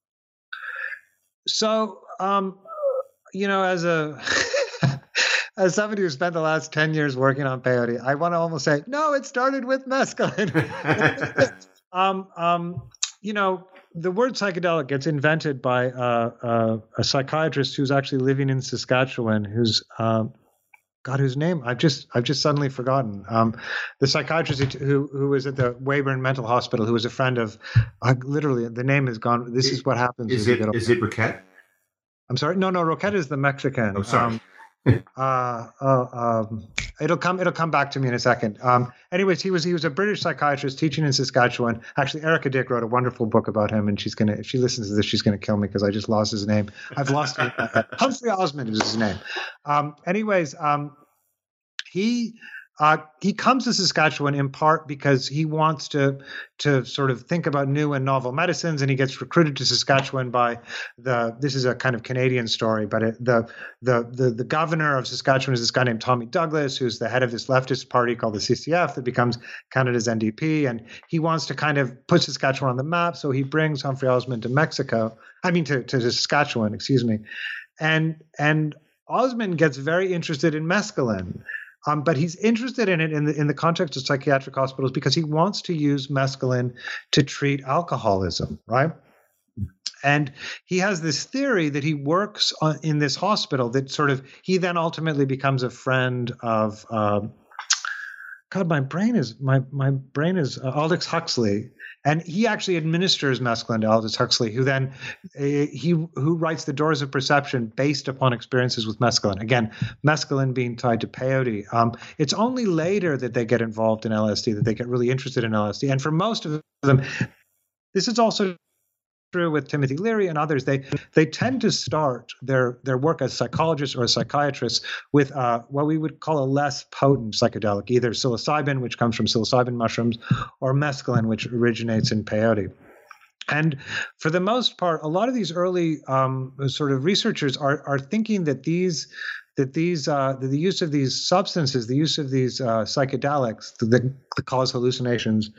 S3: So, um, you know, as a as somebody who spent the last ten years working on peyote, I want to almost say, no, it started with mescaline. um, um, you know, the word psychedelic gets invented by uh, uh, a psychiatrist who's actually living in Saskatchewan, who's um, God, whose name I've just I've just suddenly forgotten. Um, the psychiatrist who who was at the Weyburn Mental Hospital, who was a friend of, uh, literally the name is gone. This is what happens.
S2: Is it is it Roquette?
S3: I'm sorry. No, no. Roquette is the Mexican.
S2: Oh, sorry.
S3: Um, uh, uh, um, it'll come. It'll come back to me in a second. Um, anyways, he was he was a British psychiatrist teaching in Saskatchewan. Actually, Erica Dick wrote a wonderful book about him, and she's gonna. If she listens to this, she's gonna kill me because I just lost his name. I've lost it. Humphrey Osmond is his name. Um, anyways, um, he. Uh, he comes to Saskatchewan in part because he wants to to sort of think about new and novel medicines, and he gets recruited to Saskatchewan by the. This is a kind of Canadian story, but it, the, the the the governor of Saskatchewan is this guy named Tommy Douglas, who's the head of this leftist party called the C C F that becomes Canada's N D P, and he wants to kind of put Saskatchewan on the map. So he brings Humphrey Osmond to Mexico. I mean to to Saskatchewan, excuse me, and and Osmond gets very interested in mescaline. Um, but he's interested in it in the in the context of psychiatric hospitals because he wants to use mescaline to treat alcoholism, right? And he has this theory that he works on, in this hospital that sort of he then ultimately becomes a friend of. Um, God, my brain is my my brain is uh, Aldous Huxley, and he actually administers mescaline to Aldous Huxley, who then uh, he who writes The Doors of Perception based upon experiences with mescaline. Again, mescaline being tied to peyote. Um, it's only later that they get involved in L S D, that they get really interested in L S D, and for most of them, this is also true with Timothy Leary and others. They they tend to start their their work as psychologists or as psychiatrists with uh, what we would call a less potent psychedelic, either psilocybin, which comes from psilocybin mushrooms, or mescaline, which originates in peyote. And for the most part, a lot of these early um, sort of researchers are are thinking that these that these uh, that the use of these substances, the use of these uh, psychedelics that, that cause hallucinations,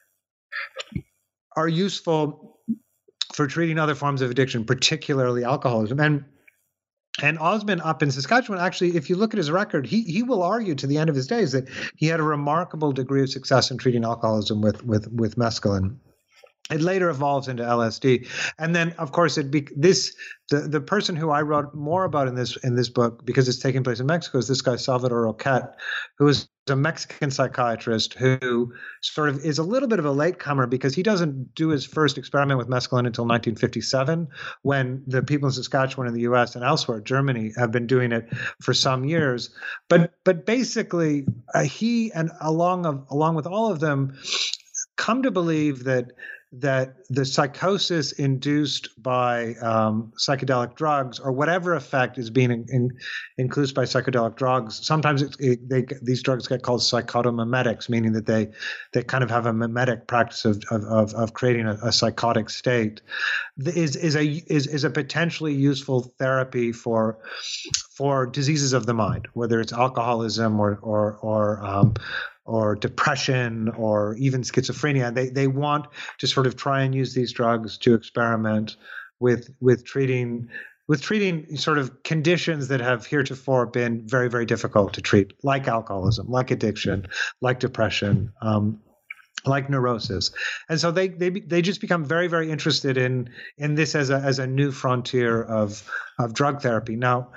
S3: are useful for treating other forms of addiction, particularly alcoholism. And and Osmond up in Saskatchewan, actually, if you look at his record, he he will argue to the end of his days that he had a remarkable degree of success in treating alcoholism with with with mescaline. It later evolves into L S D, and then, of course, it be, this the the person who I wrote more about in this in this book, because it's taking place in Mexico, is this guy Salvador Roquet, who is a Mexican psychiatrist who sort of is a little bit of a latecomer because he doesn't do his first experiment with mescaline until nineteen fifty-seven, when the people in Saskatchewan in the U S and elsewhere, Germany, have been doing it for some years. But but basically, uh, he and along of along with all of them, come to believe that. that the psychosis induced by um, psychedelic drugs, or whatever effect is being in, in, inclusive by psychedelic drugs, sometimes it, it, they, these drugs get called psychotomimetics, meaning that they they kind of have a mimetic practice of of, of creating a, a psychotic state, is is a is is a potentially useful therapy for for diseases of the mind, whether it's alcoholism or or or um, or depression or even schizophrenia. They they want to sort of try and use these drugs to experiment with with treating with treating sort of conditions that have heretofore been very, very difficult to treat, like alcoholism, like addiction, like depression, um, like neurosis. And so they they they just become very, very interested in in this as a as a new frontier of of drug therapy. Now,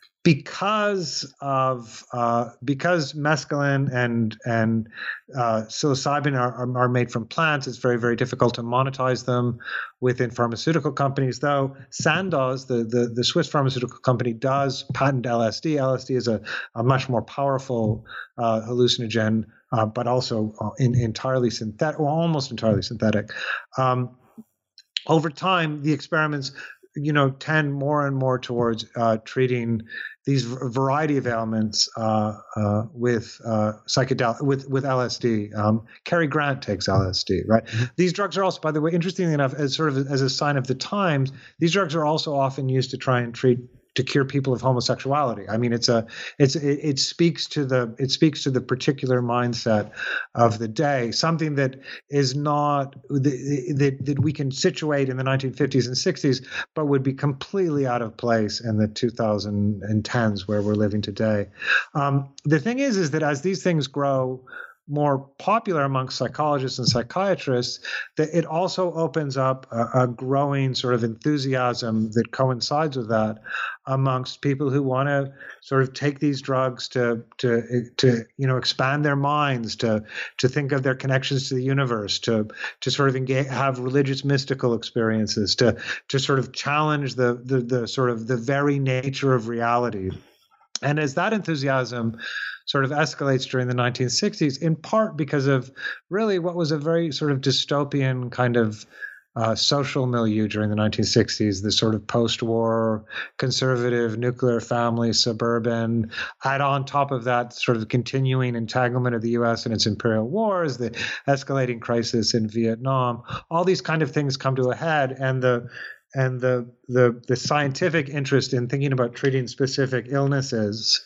S3: because of uh, because mescaline and and uh, psilocybin are, are are made from plants, it's very, very difficult to monetize them within pharmaceutical companies. Though Sandoz, the the, the Swiss pharmaceutical company, does patent L S D. L S D is a, a much more powerful uh, hallucinogen, uh, but also in, entirely synthetic, or almost entirely synthetic. Um, over time, the experiments, you know, tend more and more towards uh, treating these variety of ailments uh, uh, with uh, psychedelic with with L S D. Um, Cary Grant takes L S D, right? Mm-hmm. These drugs are also, by the way, interestingly enough, as sort of as a sign of the times, these drugs are also often used to try and treat to cure people of homosexuality. I mean, it's a it's it, it speaks to the it speaks to the particular mindset of the day, something that is not that that we can situate in the nineteen fifties and sixties, but would be completely out of place in the two thousand tens where we're living today. Um, the thing is, is that as these things grow more popular amongst psychologists and psychiatrists, that it also opens up a, a growing sort of enthusiasm that coincides with that amongst people who want to sort of take these drugs to to to you know expand their minds, to to think of their connections to the universe, to to sort of engage, have religious mystical experiences, to to sort of challenge the the the sort of the very nature of reality. And as that enthusiasm sort of escalates during the nineteen sixties, in part because of really what was a very sort of dystopian kind of uh, social milieu during the nineteen sixties, the sort of post-war conservative nuclear family, suburban, add on top of that sort of continuing entanglement of the U S and its imperial wars, the escalating crisis in Vietnam, all these kind of things come to a head, and the and the the the scientific interest in thinking about treating specific illnesses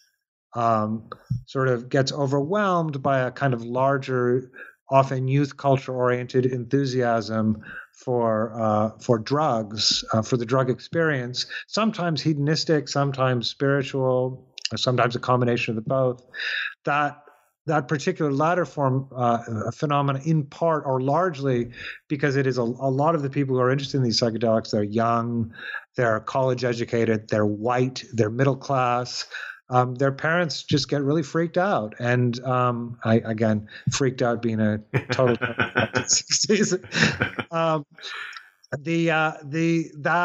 S3: um, sort of gets overwhelmed by a kind of larger, often youth culture oriented enthusiasm for uh, for drugs, uh, for the drug experience, sometimes hedonistic, sometimes spiritual, or sometimes a combination of the both. That that particular latter form uh, phenomena, in part or largely because it is a, a lot of the people who are interested in these psychedelics, they're young, they're college educated, they're white, they're middle class. Um, their parents just get really freaked out. And um, I, again, freaked out being a total sixties. um, the, uh, the, that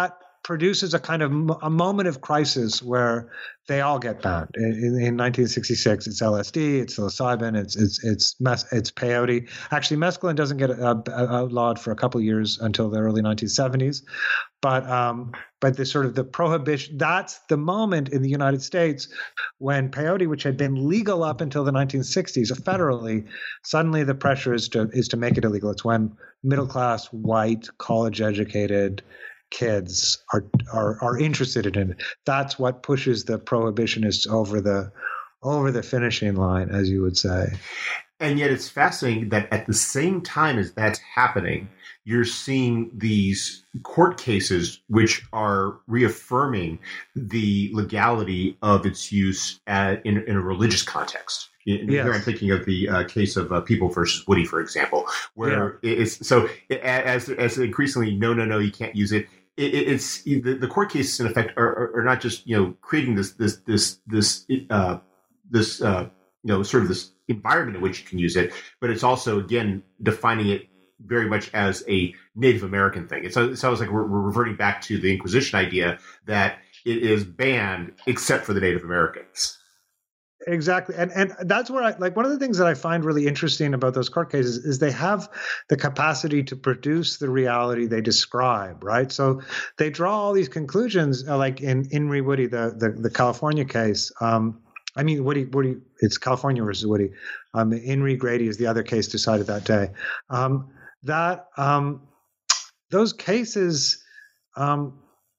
S3: produces a kind of m- a moment of crisis where they all get banned. In, in nineteen sixty-six, it's L S D, it's psilocybin, it's it's it's mes- it's peyote. Actually, mescaline doesn't get uh, outlawed for a couple of years until the early nineteen seventies. But um, but the sort of the prohibition, that's the moment in the United States when peyote, which had been legal up until the nineteen sixties federally, suddenly the pressure is to is to make it illegal. It's when middle class, white, college educated kids are are are interested in it. That's what pushes the prohibitionists over the over the finishing line, as you would say.
S2: And yet it's fascinating that at the same time as that's happening, you're seeing these court cases which are reaffirming the legality of its use at, in, in a religious context. Yes. Here I'm thinking of the uh, case of uh, People versus Woody, for example, where yeah. it's so it, as as increasingly no no no you can't use it. it it's the, the court cases in effect are, are, are not just you know creating this this this this uh, this uh, you know sort of this environment in which you can use it, but it's also again defining it very much as a Native American thing. It's, it sounds like we're, we're reverting back to the Inquisition idea that it is banned except for the Native Americans.
S3: Exactly. And and that's where I like one of the things that I find really interesting about those court cases is they have the capacity to produce the reality they describe, right? So they draw all these conclusions, uh, like in Inri Woody, the, the the California case. Um, I mean, Woody, Woody, it's California versus Woody. Um, Inri Grady is the other case decided that day. Um, that um, those cases. Um,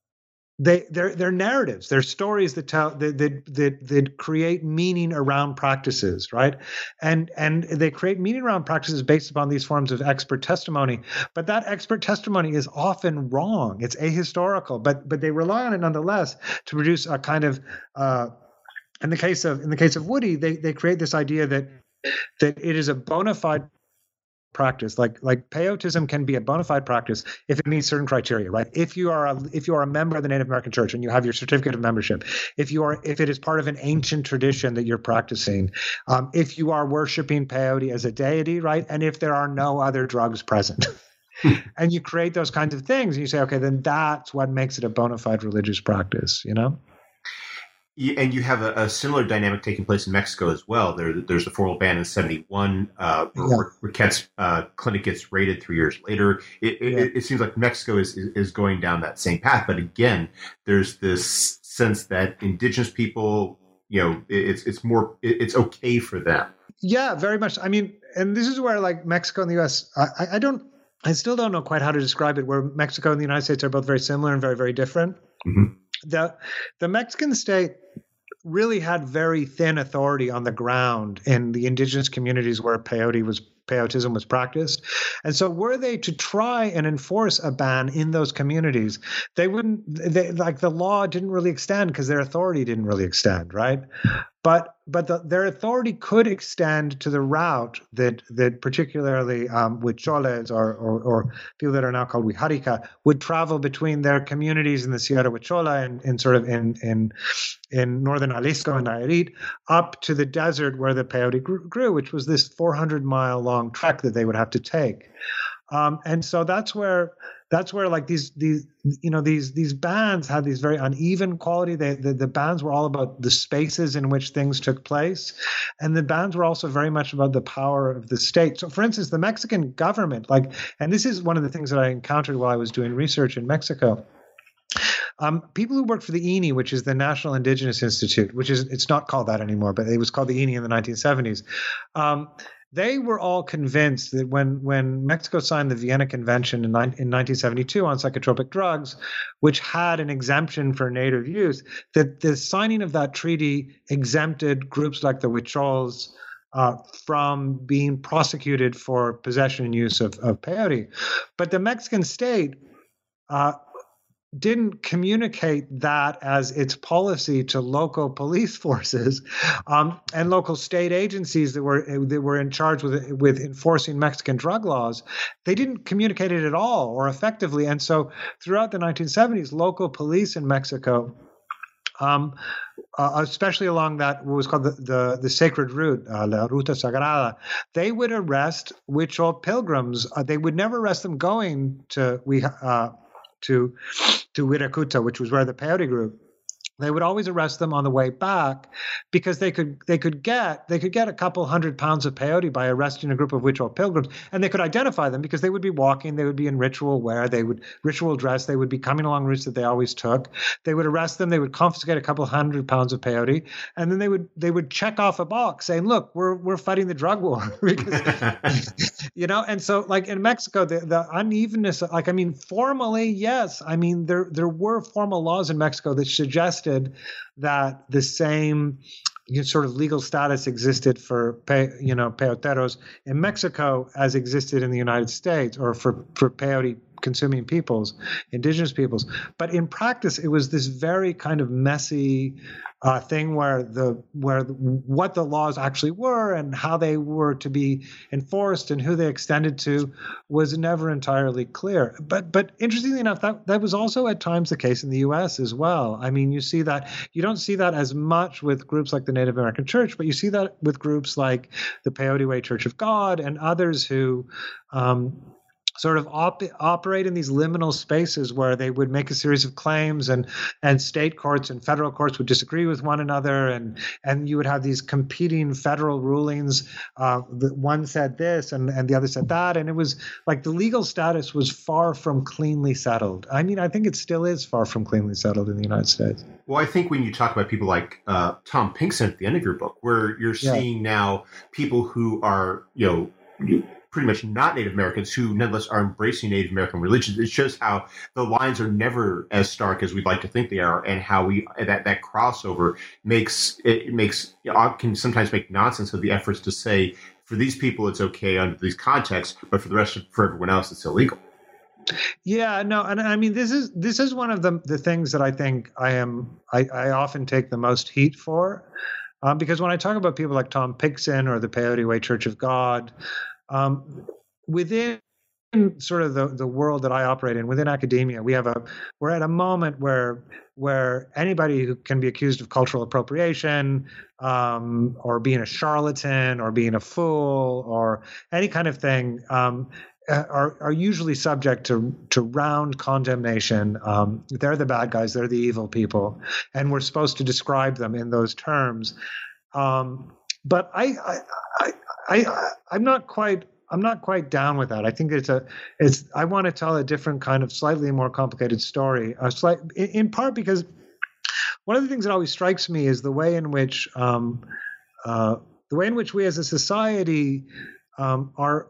S3: They they're they're narratives. They're stories that tell that that that, that create meaning around practices, right? And and they create meaning around practices based upon these forms of expert testimony. But that expert testimony is often wrong. It's ahistorical, but but they rely on it nonetheless to produce a kind of uh, in the case of in the case of Woody, they they create this idea that that it is a bona fide practice. Like like peyotism can be a bona fide practice if it meets certain criteria, right? If you are a if you are a member of the Native American Church and you have your certificate of membership, if you are if it is part of an ancient tradition that you're practicing, um, if you are worshiping peyote as a deity, right? And if there are no other drugs present. And you create those kinds of things and you say, okay, then that's what makes it a bona fide religious practice, you know?
S2: And you have a, a similar dynamic taking place in Mexico as well. There, there's a formal ban in seventy-one. Uh, yeah. Riquette's uh, clinic gets raided three years later. It, yeah. it, it seems like Mexico is, is, is going down that same path. But again, there's this sense that indigenous people, you know, it's it's more it's okay for them.
S3: Yeah, very much. I mean, and this is where like Mexico and the U S, I, I don't, I still don't know quite how to describe it. Where Mexico and the United States are both very similar and very very different. Mm-hmm. The the Mexican state really had very thin authority on the ground in the indigenous communities where peyote was peyotism was practiced. And so were they to try and enforce a ban in those communities, they wouldn't they, like the law didn't really extend because their authority didn't really extend, right? But but the, their authority could extend to the route that that particularly um, Huicholes or, or or people that are now called Wixárika would travel between their communities in the Sierra Huichola and in sort of in in in northern Jalisco and Nayarit up to the desert where the peyote grew, grew which was this four hundred mile long trek that they would have to take. Um, and so that's where that's where like these these you know these these bands had these very uneven quality. They the, the bands were all about the spaces in which things took place, and the bands were also very much about the power of the state. So, for instance, the Mexican government, like, and this is one of the things that I encountered while I was doing research in Mexico. Um, people who worked for the I N I, which is the National Indigenous Institute, which is it's not called that anymore, but it was called the I N I in the nineteen seventies. Um, They were all convinced that when, when Mexico signed the Vienna Convention in, in nineteen seventy-two on psychotropic drugs, which had an exemption for native use, that the signing of that treaty exempted groups like the Huichols uh, from being prosecuted for possession and use of, of peyote. But the Mexican state uh, didn't communicate that as its policy to local police forces um, and local state agencies that were that were in charge with with enforcing Mexican drug laws. They didn't communicate it at all or effectively, and so throughout the nineteen seventies, local police in Mexico, um, uh, especially along that what was called the the, the sacred route, uh, La Ruta Sagrada, they would arrest Huichol pilgrims. Uh, they would never arrest them going to we. Uh, to to Wirikuta, which was where the peyote grew, they would always arrest them on the way back because they could they could get they could get a couple hundred pounds of peyote by arresting a group of Huichol pilgrims, and they could identify them because they would be walking, they would be in ritual wear, they would ritual dress, they would be coming along routes that they always took. They would arrest them, they would confiscate a couple hundred pounds of peyote, and then they would they would check off a box saying, "Look, we're we're fighting the drug war," because you know. And so, like in Mexico, the, the unevenness, like I mean, formally, yes, I mean there there were formal laws in Mexico that suggested that the same you know, sort of legal status existed for pe, you know peyoteros in Mexico as existed in the United States, or for for peyote consuming peoples, indigenous peoples. But in practice, it was this very kind of messy uh, thing where the where the, what the laws actually were and how they were to be enforced and who they extended to was never entirely clear. But but interestingly enough, that that was also at times the case in the U S as well. I mean, you see that you don't see that as much with groups like the Native American Church, but you see that with groups like the Peyote Way Church of God and others who um, sort of op- operate in these liminal spaces where they would make a series of claims, and and state courts and federal courts would disagree with one another, and and you would have these competing federal rulings. Uh, the one said this and, and the other said that, and it was like the legal status was far from cleanly settled. I mean, I think it still is far from cleanly settled in the United States.
S2: Well, I think when you talk about people like uh, Tom Pinkson at the end of your book, where you're seeing yeah. now people who are, you know, you, pretty much not Native Americans who nonetheless are embracing Native American religions. It shows how the lines are never as stark as we'd like to think they are, and how we that that crossover makes it makes you know, can sometimes make nonsense of the efforts to say for these people it's okay under these contexts, but for the rest of, for everyone else it's illegal.
S3: Yeah, no, and I mean this is this is one of the the things that I think I am I, I often take the most heat for, um, because when I talk about people like Tom Pinkson or the Peyote Way Church of God. Um, within sort of the, the world that I operate in, within academia, we have a we're at a moment where where anybody who can be accused of cultural appropriation, um, or being a charlatan, or being a fool, or any kind of thing, um, are are usually subject to to round condemnation. Um, they're the bad guys, they're the evil people, and we're supposed to describe them in those terms. Um, but I. I, I I, I'm not quite. I'm not quite down with that. I think it's a. It's. I want to tell a different kind of, slightly more complicated story. A slight, in, in part because one of the things that always strikes me is the way in which, um, uh, the way in which we as a society um, are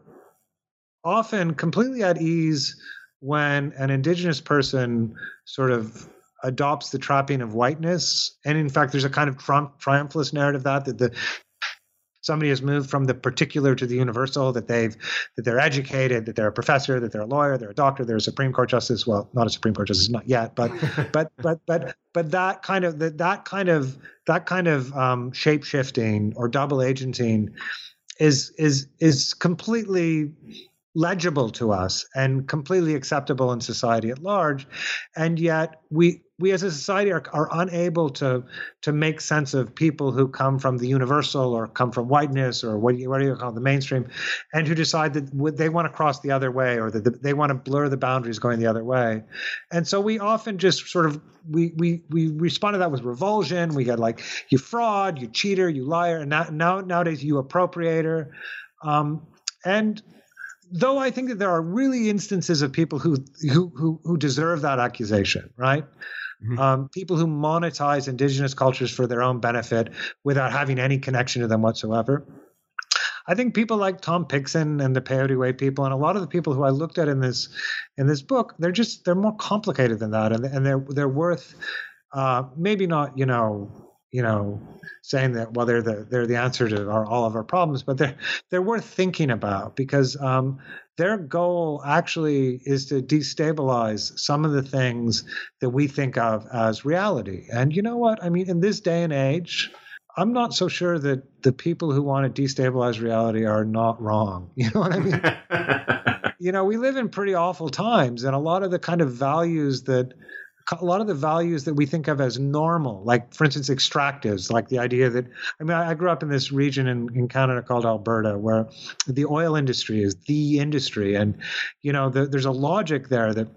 S3: often completely at ease when an indigenous person sort of adopts the trapping of whiteness, and in fact, there's a kind of tri- triumphalist narrative that that the somebody has moved from the particular to the universal, that they've, that they're educated, that they're a professor, that they're a lawyer, they're a doctor, they're a Supreme Court justice. Well, not a Supreme Court justice, not yet, but, but, but, but, but that kind of, that, that kind of, that kind of um, shape shifting or double agenting is, is, is completely legible to us and completely acceptable in society at large. And yet we, we as a society are, are unable to, to make sense of people who come from the universal or come from whiteness or what do you, what do you call it, the mainstream, and who decide that they want to cross the other way, or that they want to blur the boundaries going the other way. And so we often just sort of, we, we, we respond to that with revulsion. We get like, you fraud, you cheater, you liar. And now, now nowadays you appropriator. Um, and, Though I think that there are really instances of people who who who, who deserve that accusation, right? Mm-hmm. Um, people who monetize indigenous cultures for their own benefit without having any connection to them whatsoever. I think people like Tom Pinkson and the Peyote Way people, and a lot of the people who I looked at in this in this book, they're just they're more complicated than that, and and they're they're worth uh, maybe not you know. you know, saying that, well, they're the they're the answer to our, all of our problems, but they're they're worth thinking about, because um, their goal actually is to destabilize some of the things that we think of as reality. And you know what? I mean, in this day and age, I'm not so sure that the people who want to destabilize reality are not wrong. You know what I mean? You know, we live in pretty awful times, and a lot of the kind of values that a lot of the values that we think of as normal, like, for instance, extractives, like the idea that, I mean, I grew up in this region in, in Canada called Alberta, where the oil industry is the industry. And, you know, the, there's a logic there that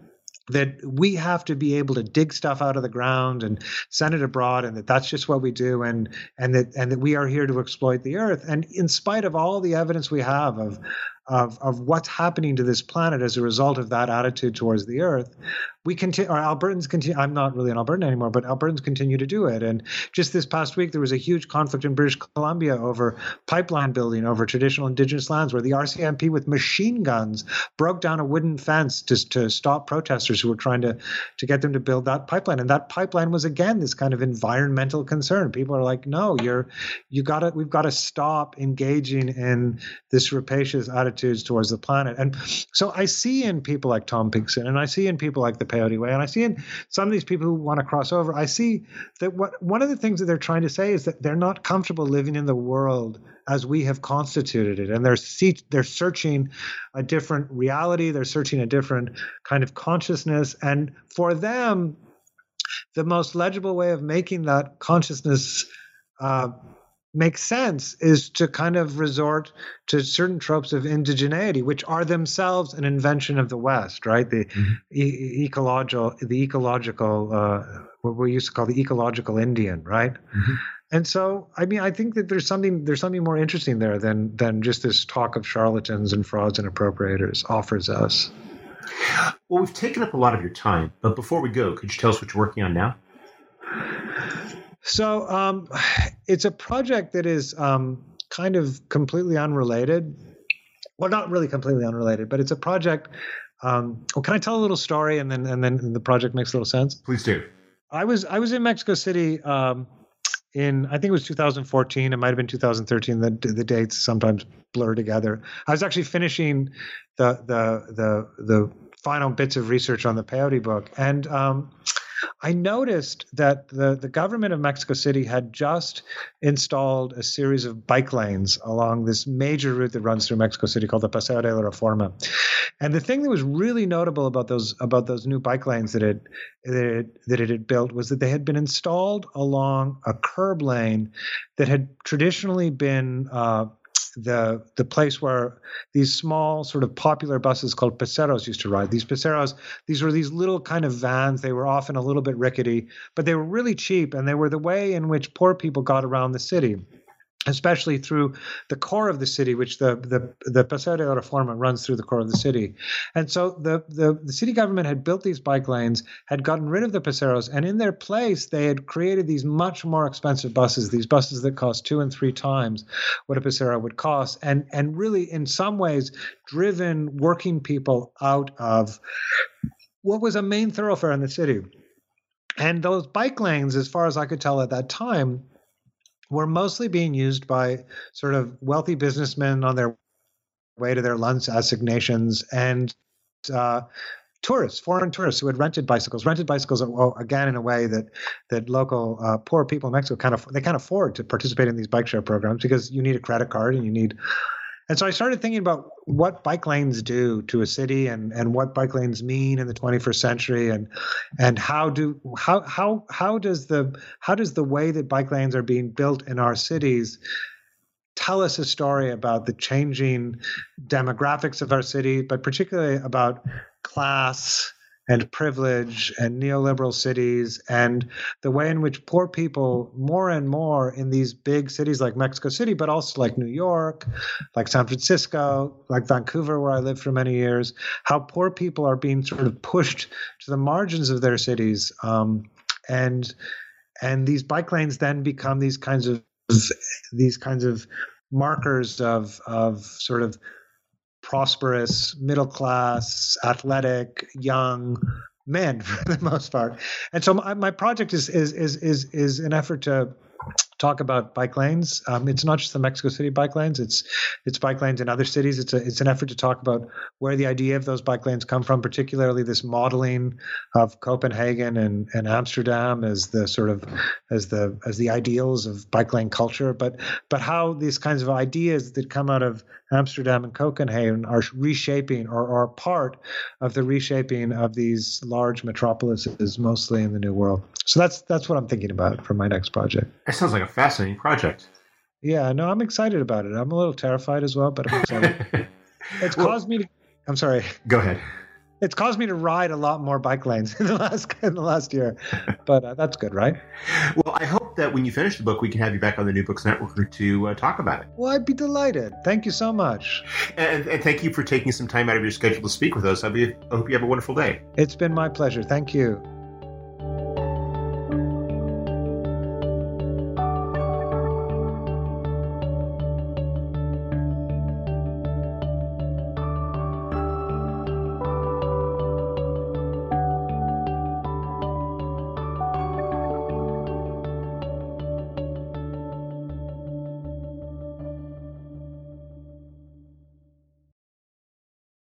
S3: that we have to be able to dig stuff out of the ground and send it abroad, and that that's just what we do, and and that and that we are here to exploit the earth. And in spite of all the evidence we have of of of what's happening to this planet as a result of that attitude towards the earth, we continue, or Albertans continue, I'm not really an Albertan anymore, but Albertans continue to do it. And just this past week, there was a huge conflict in British Columbia over pipeline building over traditional indigenous lands, where the R C M P with machine guns broke down a wooden fence to, to stop protesters who were trying to, to get them to build that pipeline. And that pipeline was, again, this kind of environmental concern. People are like, no, you're, you gotta, we've got to stop engaging in this rapacious attitudes towards the planet. And so I see in people like Tom Pinkson, and I see in people like the Peyote Way, and I see in some of these people who want to cross over, I see that what one of the things that they're trying to say is that they're not comfortable living in the world as we have constituted it, and they're see, they're searching a different reality, they're searching a different kind of consciousness, and for them, the most legible way of making that consciousness uh, makes sense is to kind of resort to certain tropes of indigeneity, which are themselves an invention of the West, right? The mm-hmm. e- ecological, the ecological, uh, what we used to call the ecological Indian, right? Mm-hmm. And so, I mean, I think that there's something there's something more interesting there than than just this talk of charlatans and frauds and appropriators offers us.
S2: Well, we've taken up a lot of your time, but before we go, could you tell us what you're working on now?
S3: So um, it's a project that is um, kind of completely unrelated. Well, not really completely unrelated, but it's a project. Um, well, can I tell a little story, and then and then the project makes a little sense?
S2: Please do.
S3: I was I was in Mexico City um, in I think it was two thousand fourteen. It might have been two thousand thirteen. The the dates sometimes blur together. I was actually finishing the the the the final bits of research on the Peyote book, and um, I noticed that the, the government of Mexico City had just installed a series of bike lanes along this major route that runs through Mexico City called the Paseo de la Reforma. And the thing that was really notable about those about those new bike lanes that it that it, that it had built was that they had been installed along a curb lane that had traditionally been uh, the the place where these small sort of popular buses called paseros used to ride. These paseros, these were these little kind of vans. They were often a little bit rickety, but they were really cheap, and they were the way in which poor people got around the city, especially through the core of the city, which the the the Paseo de la Reforma runs through the core of the city. And so the, the the city government had built these bike lanes, had gotten rid of the paseros, and in their place, they had created these much more expensive buses, these buses that cost two and three times what a pasero would cost, and and really, in some ways, driven working people out of what was a main thoroughfare in the city. And those bike lanes, as far as I could tell at that time, were mostly being used by sort of wealthy businessmen on their way to their lunch assignations and uh, tourists, foreign tourists who had rented bicycles, rented bicycles, well, again, in a way that that local uh, poor people in Mexico kind of they can't afford to participate in these bike share programs because you need a credit card and you need. And so I started thinking about what bike lanes do to a city, and, and what bike lanes mean in the twenty-first century, and and how do how how how does the how does the way that bike lanes are being built in our cities tell us a story about the changing demographics of our city, but particularly about class and privilege and neoliberal cities, and the way in which poor people more and more in these big cities like Mexico City, but also like New York, like San Francisco, like Vancouver, where I lived for many years, how poor people are being sort of pushed to the margins of their cities. Um, and and these bike lanes then become these kinds of these kinds of markers of of sort of prosperous, middle class, athletic, young men for the most part. And so my, my project is is is is is an effort to talk about bike lanes. Um, it's not just the Mexico City bike lanes. It's it's bike lanes in other cities. It's a it's an effort to talk about where the idea of those bike lanes come from, particularly this modeling of Copenhagen and, and Amsterdam as the sort of as the as the ideals of bike lane culture, but but how these kinds of ideas that come out of Amsterdam and Copenhagen are reshaping or are part of the reshaping of these large metropolises, mostly in the New World. So that's that's what I'm thinking about for my next project.
S2: That sounds like a fascinating project.
S3: Yeah, no, I'm excited about it. I'm a little terrified as well, but I'm excited. It's
S2: well,
S3: caused me to. I'm sorry.
S2: Go ahead.
S3: It's caused me to ride a lot more bike lanes in the last in the last year, but uh, that's good, right?
S2: Well, I hope that when you finish the book, we can have you back on the New Books Network to uh, talk about it.
S3: Well, I'd be delighted. Thank you so much.
S2: And, and thank you for taking some time out of your schedule to speak with us. I hope you have a wonderful day.
S3: It's been my pleasure. Thank you.